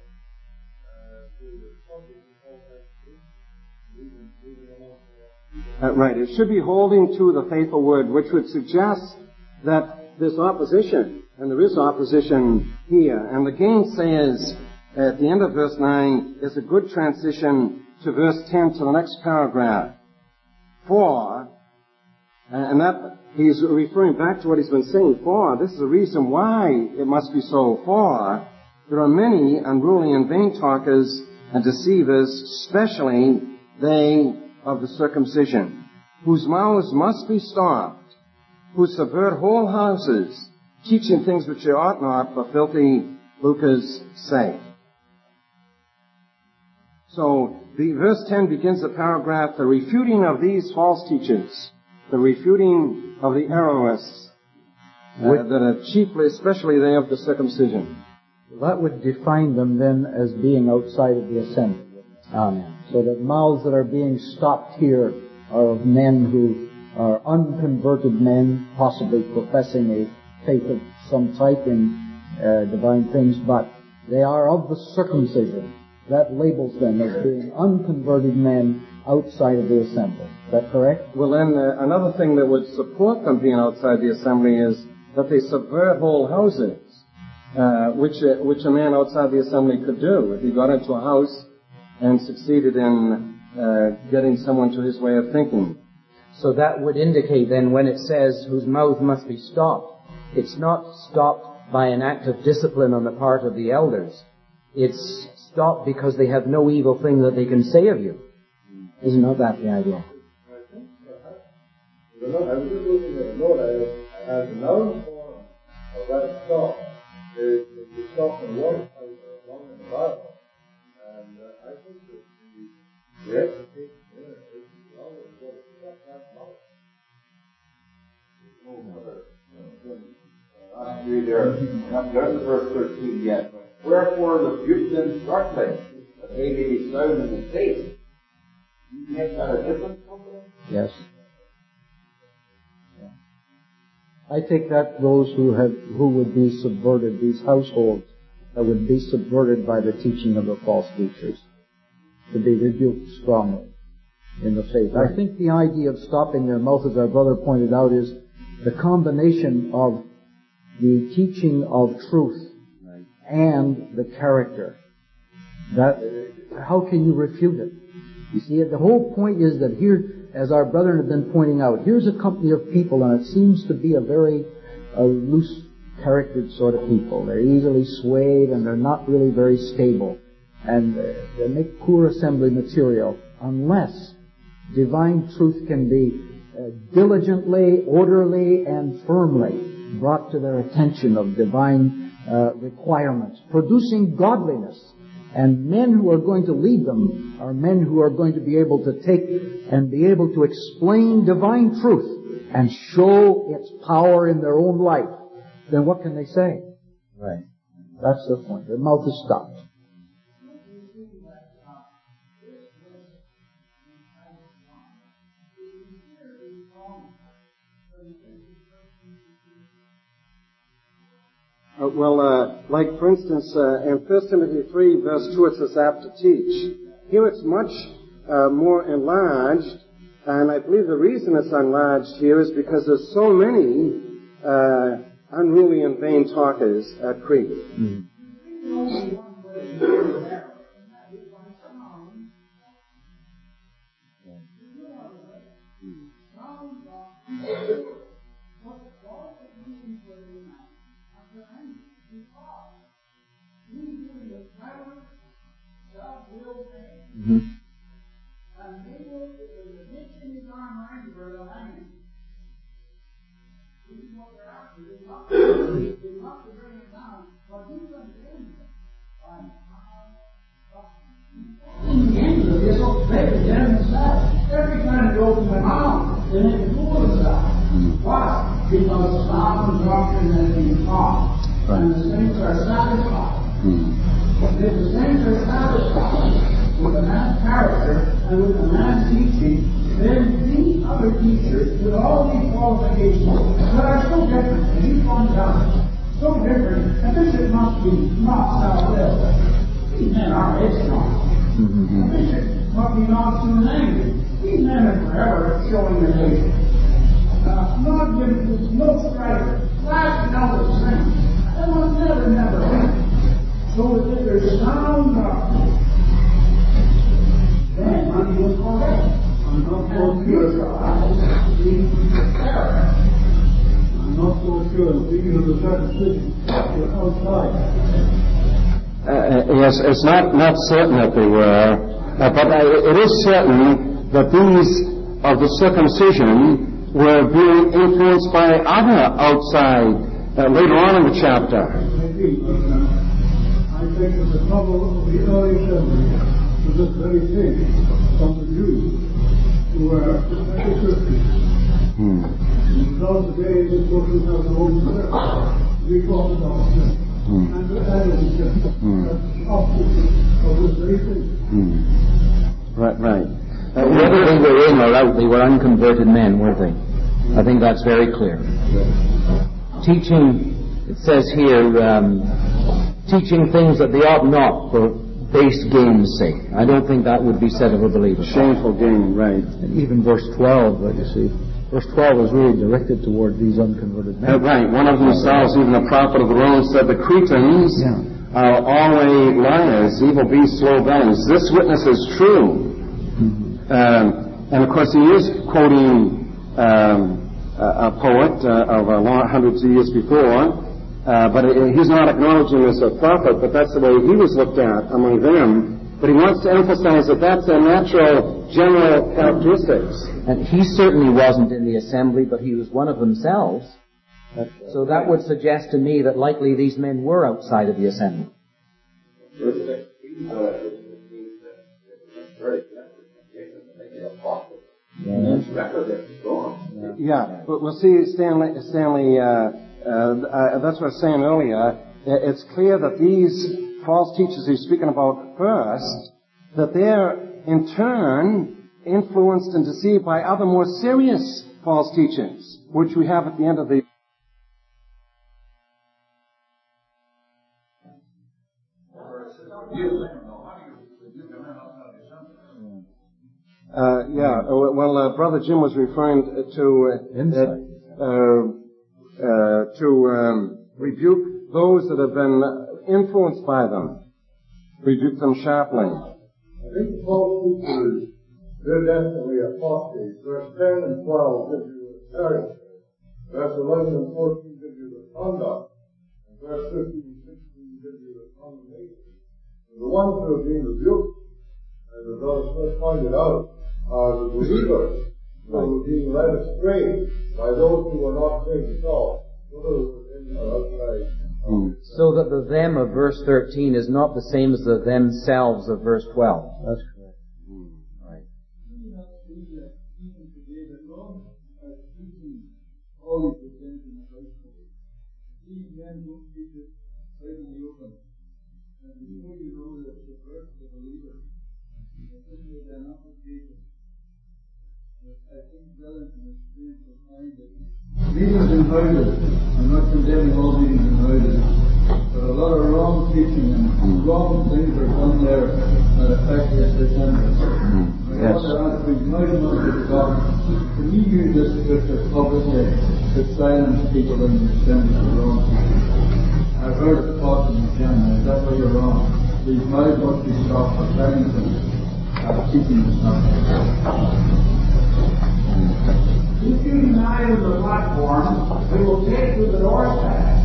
Right. It should be holding to the faithful word, which would suggest that there's opposition, and there is opposition here. And the gainsayers at the end of verse 9 is a good transition to verse 10 to the next paragraph. For, and that he's referring back to what he's been saying, for, this is the reason why it must be so. For, there are many unruly and vain talkers and deceivers, especially they of the circumcision, whose mouths must be stopped, who subvert whole houses, teaching things which they ought not for filthy lucre's sake. So, verse 10 begins the paragraph, the refuting of these false teachers, the refuting of the errorists, that are chiefly, especially they of the circumcision. That would define them then as being outside of the assembly. Amen. So the mouths that are being stopped here are of men who are unconverted men, possibly professing a faith of some type in divine things, but they are of the circumcision. That labels them as being unconverted men outside of the assembly. Is that correct? Well, then another thing that would support them being outside the assembly is that they subvert whole houses, which a man outside the assembly could do. If he got into a house and succeeded in getting someone to his way of thinking. So that would indicate then when it says whose mouth must be stopped, it's not stopped by an act of discipline on the part of the elders. It's stopped because they have no evil thing that they can say of you. Isn't that the idea? I think perhaps. I was just looking at a note. I had another form of that stop. Is the stop in water pipe along in the Bible. And I think that the explication there is the elder is going to stop that mouth. Last read there, not down to verse 13 yet, but wherefore rebuke them sharply, that they may be sound in the faith. You make that a difference, company? Yes. Yeah. I take that those who would be subverted, these households that would be subverted by the teaching of the false teachers, to be rebuked strongly in the faith. I think the idea of stopping their mouth, as our brother pointed out, is the combination of the teaching of truth and the character. That, how can you refute it? You see, the whole point is that here, as our brethren have been pointing out, here's a company of people, and it seems to be a very loose-charactered sort of people. They're easily swayed, and they're not really very stable. And they make poor assembly material unless divine truth can be diligently, orderly, and firmly brought to their attention of divine requirements, producing godliness. And men who are going to lead them are men who are going to be able to take and be able to explain divine truth and show its power in their own life. Then what can they say? Right. That's the point. Their mouth is stopped. Like for instance, in 1 Timothy 3, verse 2, it says apt to teach. Here it's much more enlarged, and I believe the reason it's enlarged here is because there's so many unruly and vain talkers at Crete. Mm-hmm. Mm-hmm. Every time you open their mouth, they make a fool of themselves. Why? Because the sound doctrine has been taught, and the saints are satisfied. If the saints are satisfied with a man's character and with a man's teaching, then these other teachers, with all these qualifications that are so different, and each one's so different, and this should not be not self-will. These men are headstrong. This should not be not too angry. These men are forever showing their patience. Not giving no strife, flashing out the strength. They must never win. So that there's sound doctrine. Then money was correct. I'm not so sure. I'm not so sure. Speaking of the circumcision, you're outside. Yes, it's not certain that they were, but it is certain that these of the circumcision were being influenced by other outside later on in the chapter. I think that the trouble of the early assembly was this very thing from the Jews who were very Christians. Because the days of Christians have their own church, we talk about sin. And the enemies that's the opposite of this very thing. Right. Whether they were in or out, they were unconverted men, weren't they? I think that's very clear. Teaching, it says here, teaching things that they ought not for base gain's sake. I don't think that would be said of a believer. Shameful gain, right. And even verse 12, you see, verse 12 is really directed toward these unconverted men. Right. One of themselves, even a prophet of the Romans, said the Cretans are always liars, evil beasts, slow bellies. This witness is true. And of course he is quoting a poet of hundreds of years before, but he's not acknowledging this as a prophet, but that's the way he was looked at among them. But he wants to emphasize that that's their natural, general characteristics. And he certainly wasn't in the assembly, but he was one of themselves. So that would suggest to me that likely these men were outside of the assembly. Yeah, but we'll see, Stanley, that's what I was saying earlier. It's clear that these false teachers he's speaking about first, that they're in turn influenced and deceived by other more serious false teachings, which we have at the end of the Brother Jim was referring to rebuke those that have been influenced by them. Rebuke them sharply. I think the false teachers, they're definitely apostates. Verse 10 and 12 gives you the character. Verse 11 and 14 gives you the conduct. And verse 15 and 16 gives you the condemnation. And the ones who are being rebuked, as the brother Smith pointed out, are the believers who are being led astray by those who are not saved at all, whether within or outside. So that the them of verse 13 is not the same as the themselves of verse 12. That's correct. Right. Meetings invited. I'm not condemning all meetings invited. But a lot of wrong teaching and wrong things are done there that affect this attendance. Yes. I want to bring right among the doctrine. Can you use this scripture publicly to silence people in the assembly for wrong teaching? I've heard it taught in the Canada. Is that where you're wrong? These might must be stopped for silencing teaching is not. If you deny on the platform, we will take you to the doorstep.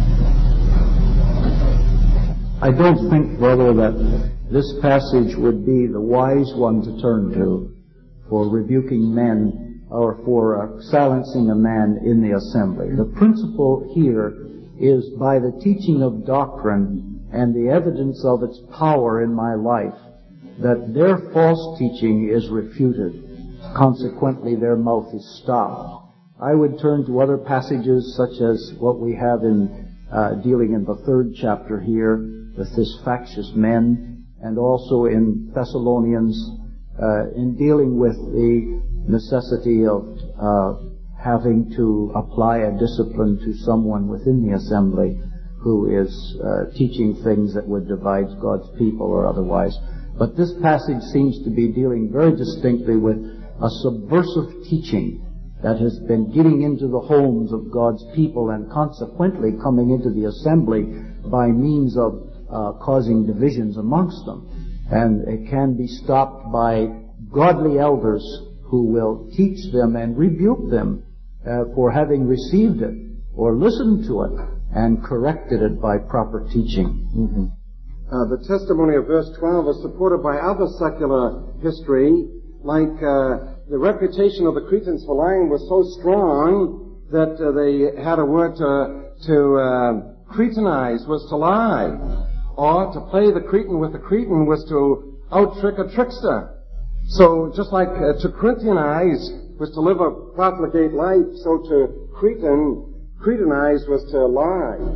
I don't think, brother, that this passage would be the wise one to turn to for rebuking men or for silencing a man in the assembly. The principle here is by the teaching of doctrine and the evidence of its power in my life that their false teaching is refuted. Consequently, their mouth is stopped. I would turn to other passages such as what we have in dealing in the 3rd chapter here with this factious men, and also in Thessalonians in dealing with the necessity of having to apply a discipline to someone within the assembly who is teaching things that would divide God's people or otherwise. But this passage seems to be dealing very distinctly with a subversive teaching that has been getting into the homes of God's people and consequently coming into the assembly by means of causing divisions amongst them. And it can be stopped by godly elders who will teach them and rebuke them for having received it or listened to it and corrected it by proper teaching. Mm-hmm. The testimony of verse 12 is supported by other secular history, like the reputation of the Cretans for lying was so strong that they had a word to Cretanize was to lie, or to play the Cretan with the Cretan was to out-trick a trickster. So just like to Corinthianize was to live a profligate life, so to Cretanize was to lie.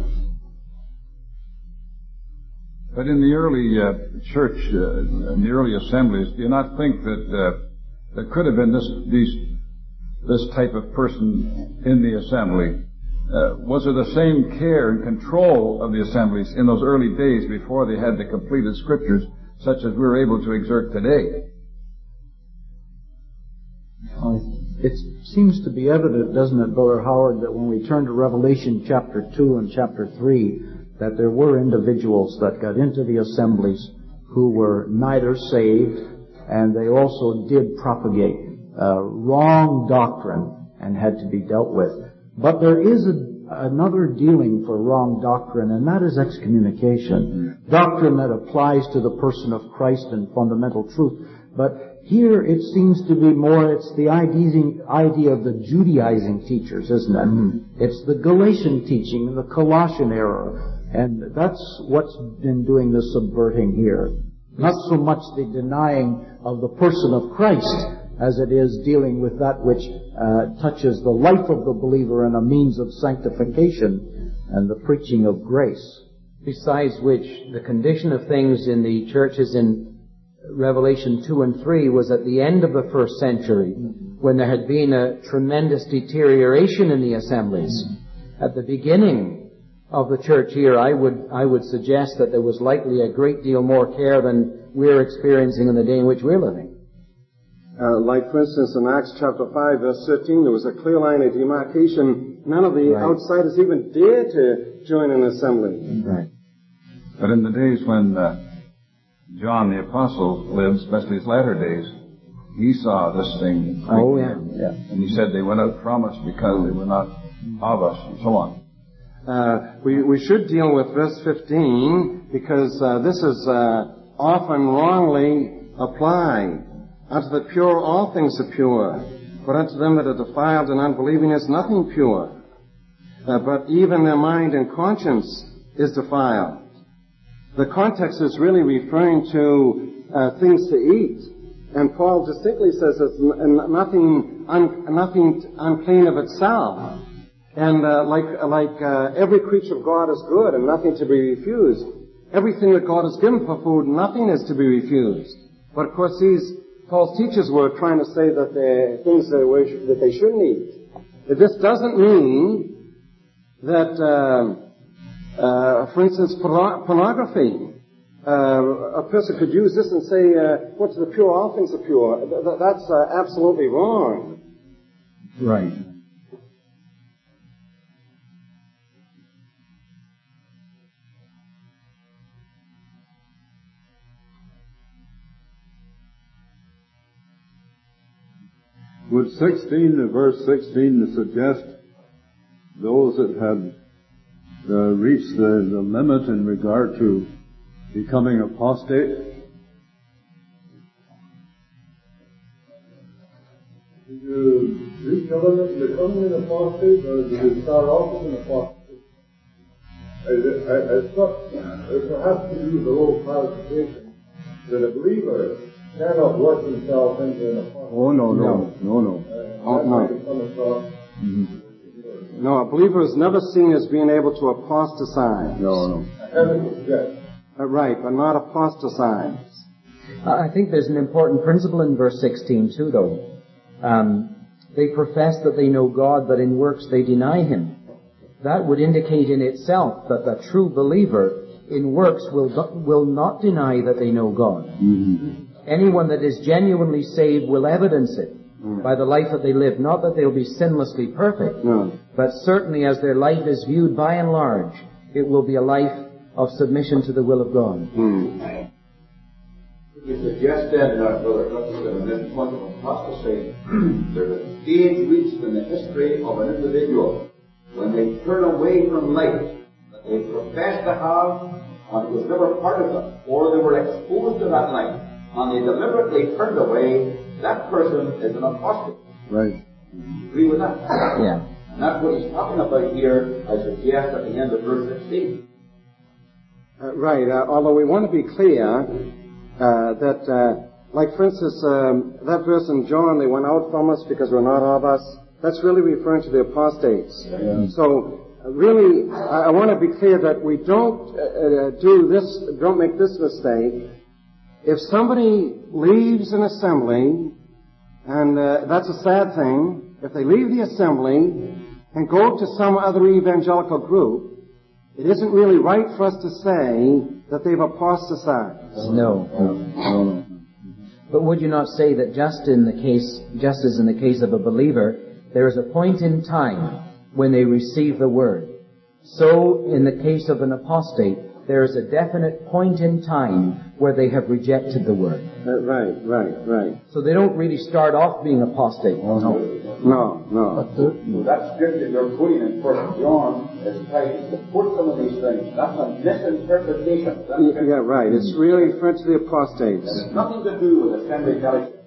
But in the early church, in the early assemblies, do you not think that there could have been this type of person in the assembly? Was there the same care and control of the assemblies in those early days before they had the completed scriptures, such as we're able to exert today? It seems to be evident, doesn't it, Brother Howard, that when we turn to Revelation chapter 2 and chapter 3, that there were individuals that got into the assemblies who were neither saved, and they also did propagate wrong doctrine and had to be dealt with. But there is another dealing for wrong doctrine, and that is excommunication. Doctrine that applies to the person of Christ and fundamental truth. But here it seems to be more, it's the idea of the Judaizing teachers, isn't it? Mm-hmm. It's the Galatian teaching, the Colossian error. And that's what's been doing the subverting here. Not so much the denying of the person of Christ as it is dealing with that which touches the life of the believer and a means of sanctification and the preaching of grace. Besides which, the condition of things in the churches in Revelation 2 and 3 was at the end of the first century, when there had been a tremendous deterioration in the assemblies. At the beginning of the church here, I would suggest that there was likely a great deal more care than we're experiencing in the day in which we're living. Like, for instance, in Acts chapter 5, verse 13, there was a clear line of demarcation. None of the outsiders even dared to join an assembly. Right. But in the days when John the Apostle lived, especially his latter days, he saw this thing. Oh, yeah. And he said they went out from us because they were not of us, and so on. We should deal with verse 15, because this is often wrongly applied. Unto the pure all things are pure, but unto them that are defiled and unbelieving is nothing pure. But even their mind and conscience is defiled. The context is really referring to things to eat. And Paul distinctly says it's nothing unclean of itself. And like every creature of God is good and nothing to be refused. Everything that God has given for food, nothing is to be refused. But of course Paul's teachers were trying to say that they're things that they shouldn't eat. But this doesn't mean that For instance, pornography. A person could use this and say, what's the pure, all things are pure. That's absolutely wrong. Right. Would verse 16 suggest those that had reached the limit in regard to becoming apostate? Did you reach the limit in becoming an apostate, or did you start off as an apostate? It has to do with the little clarification that a believer cannot work himself into an apostate. Oh, no. No, a believer is never seen as being able to apostatize. No. Right, but not apostatize. I think there's an important principle in verse 16 too, though. They profess that they know God, but in works they deny Him. That would indicate in itself that the true believer in works will not deny that they know God. Mm-hmm. Anyone that is genuinely saved will evidence it by the life that they live. Not that they'll be sinlessly perfect, but certainly as their life is viewed by and large, it will be a life of submission to the will of God. You suggest then, Brother Hutchinson, in this point of apostasy, there's a stage reached in the history of an individual when they turn away from light that they profess to have, and it was never part of them, or they were exposed to that light, and they deliberately turned away. That person is an apostate. Right. Agree with that? Yeah. And that's what he's talking about here, I suggest, at the end of verse 16. Right, although we want to be clear that, like for instance, that verse in John, they went out from us because we're not of us, that's really referring to the apostates. Yeah. So, really, I want to be clear that we don't don't make this mistake. If somebody leaves an assembly, and that's a sad thing, if they leave the assembly and go to some other evangelical group, it isn't really right for us to say that they've apostatized. No. But would you not say that just as in the case of a believer, there is a point in time when they receive the word, so in the case of an apostate, there is a definite point in time where they have rejected the word. Right. So they don't really start off being apostate. No. So that scripture you're quoting in 1 John is trying to support some of these things. That's a misinterpretation. Yeah, right. It's really referring to the apostates. It has nothing to do with assembly fellowship.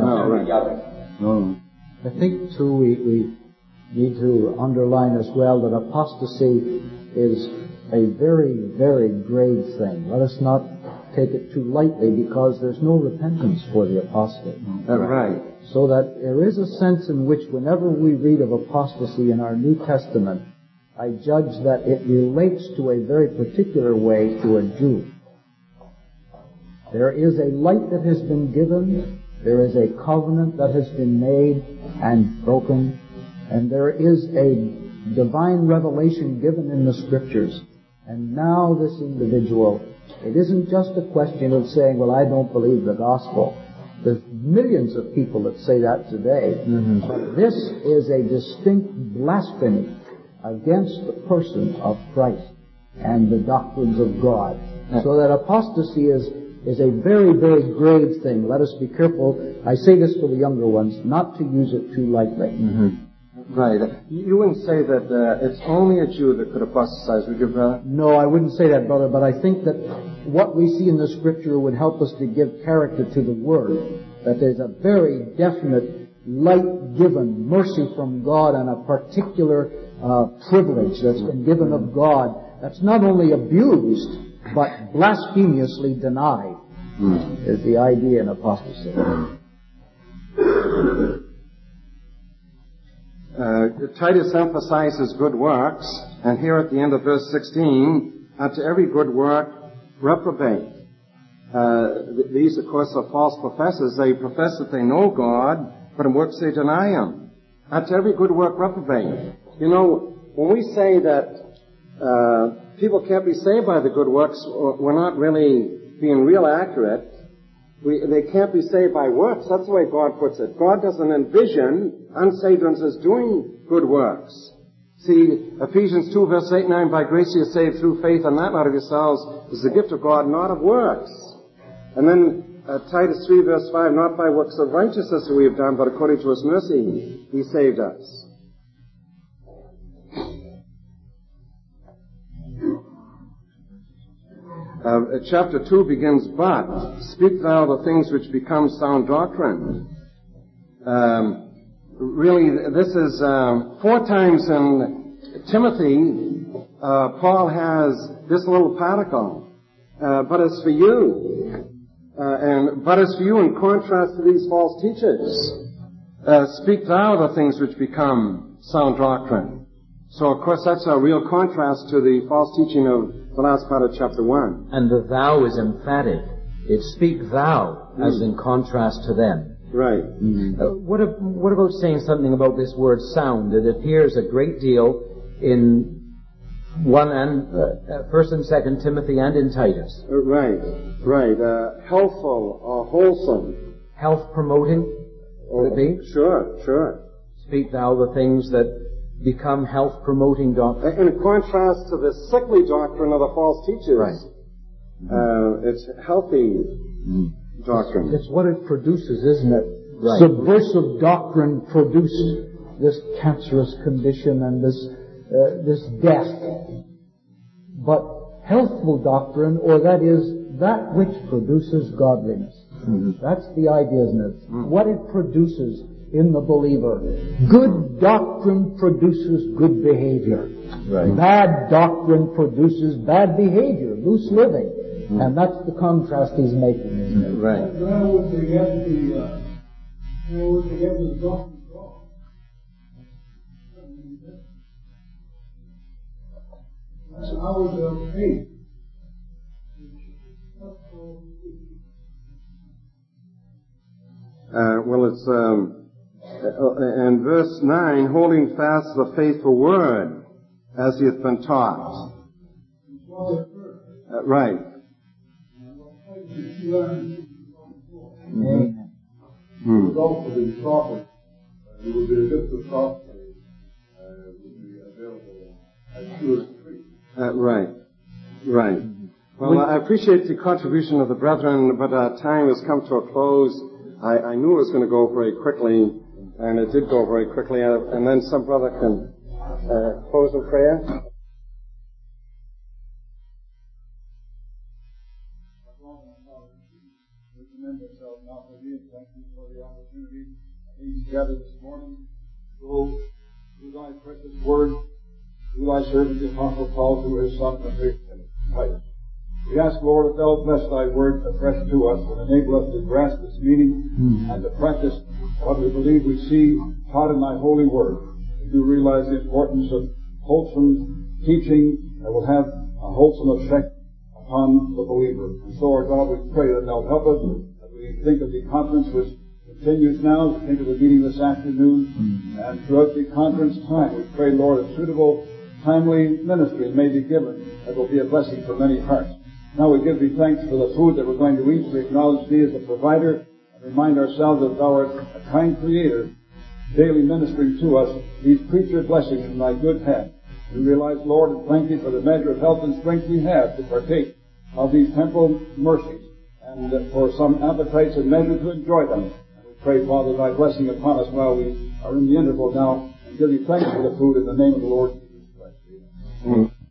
No. I think, too, we need to underline as well that apostasy is a very, very grave thing. Let us not take it too lightly, because there's no repentance for the apostate. Right. So that there is a sense in which whenever we read of apostasy in our New Testament, I judge that it relates to a very particular way to a Jew. There is a light that has been given, there is a covenant that has been made and broken, and there is a divine revelation given in the Scriptures. And now this individual, it isn't just a question of saying, well, I don't believe the gospel. There's millions of people that say that today. But this is a distinct blasphemy against the person of Christ and the doctrines of God. So that apostasy is a very, very grave thing. Let us be careful. I say this for the younger ones, not to use it too lightly. Right. You wouldn't say that it's only a Jew that could apostatize, would you, brother? No, I wouldn't say that, brother, but I think that what we see in the Scripture would help us to give character to the Word, that there's a very definite light given, mercy from God, and a particular privilege that's been given of God that's not only abused, but blasphemously denied, is the idea in apostasy. Titus emphasizes good works, and here at the end of verse 16, unto every good work reprobate. These, of course, are false professors. They profess that they know God, but in works they deny Him. Unto every good work reprobate. You know, when we say that people can't be saved by the good works, we're not really being real accurate. They can't be saved by works. That's the way God puts it. God doesn't envision unsaved ones as doing good works. See, Ephesians 2 verse 8 and 9, by grace you are saved through faith, and that not of yourselves is the gift of God, not of works. And then Titus 3 verse 5, not by works of righteousness that we have done, but according to His mercy He saved us. Chapter 2 begins, but speak thou the things which become sound doctrine. Really, this is 4 times in Timothy, Paul has this little particle, but it's for you. But it's for you in contrast to these false teachers. Speak thou the things which become sound doctrine. So, of course, that's a real contrast to the false teaching of the last part of chapter 1. And the thou is emphatic. It's speak thou, as in contrast to them. Right. What about saying something about this word sound? It appears a great deal in 1 and 1 and 2 Timothy and in Titus. Right. Healthful or wholesome. Health promoting, would it be? Sure. Speak thou the things that become health promoting doctrine. In contrast to the sickly doctrine of the false teachers. Right. It's healthy doctrine. It's what it produces, isn't it? Right. Subversive doctrine produced this cancerous condition and this death. But healthful doctrine, or that is, that which produces godliness. That's the idea, isn't it? What it produces in the believer. Good doctrine produces good behavior. Right. Bad doctrine produces bad behavior, loose living. And that's the contrast he's making, isn't it? Right. Then would they get the doctrine wrong? That's ours of faith. Well, it's in verse 9, holding fast the faithful word as he hath been taught. Right. Also the prophet, it would be a gift of prophecy, would be available as sure as free. Right. Well, I appreciate the contribution of the brethren, but our time has come to a close. I knew it was going to go very quickly, and it did go very quickly, and then some brother can close in prayer. We commend ourselves now for thee, and thank you for the opportunity to gather this morning. Go through thy precious word, through thy servant the Apostle Paul, through his son, and faith in Titus. We ask, Lord, that thou bless thy word afresh to us and enable us to grasp its meaning and to practice what we believe we see taught in thy holy word. We do realize the importance of wholesome teaching that will have a wholesome effect upon the believer. And so, our God, we pray that thou help us as we think of the conference which continues now, think of the meeting this afternoon, and throughout the conference time, we pray, Lord, that suitable, timely ministry may be given that will be a blessing for many hearts. Now we give thee thanks for the food that we're going to eat. We acknowledge thee as a provider and remind ourselves that thou art a kind creator, daily ministering to us these creature blessings from thy good hand. We realize, Lord, and thank thee for the measure of health and strength we have to partake of these temporal mercies and for some appetites and measure to enjoy them. And we pray, Father, thy blessing upon us while we are in the interval now, and give thee thanks for the food in the name of the Lord Jesus Christ. Amen.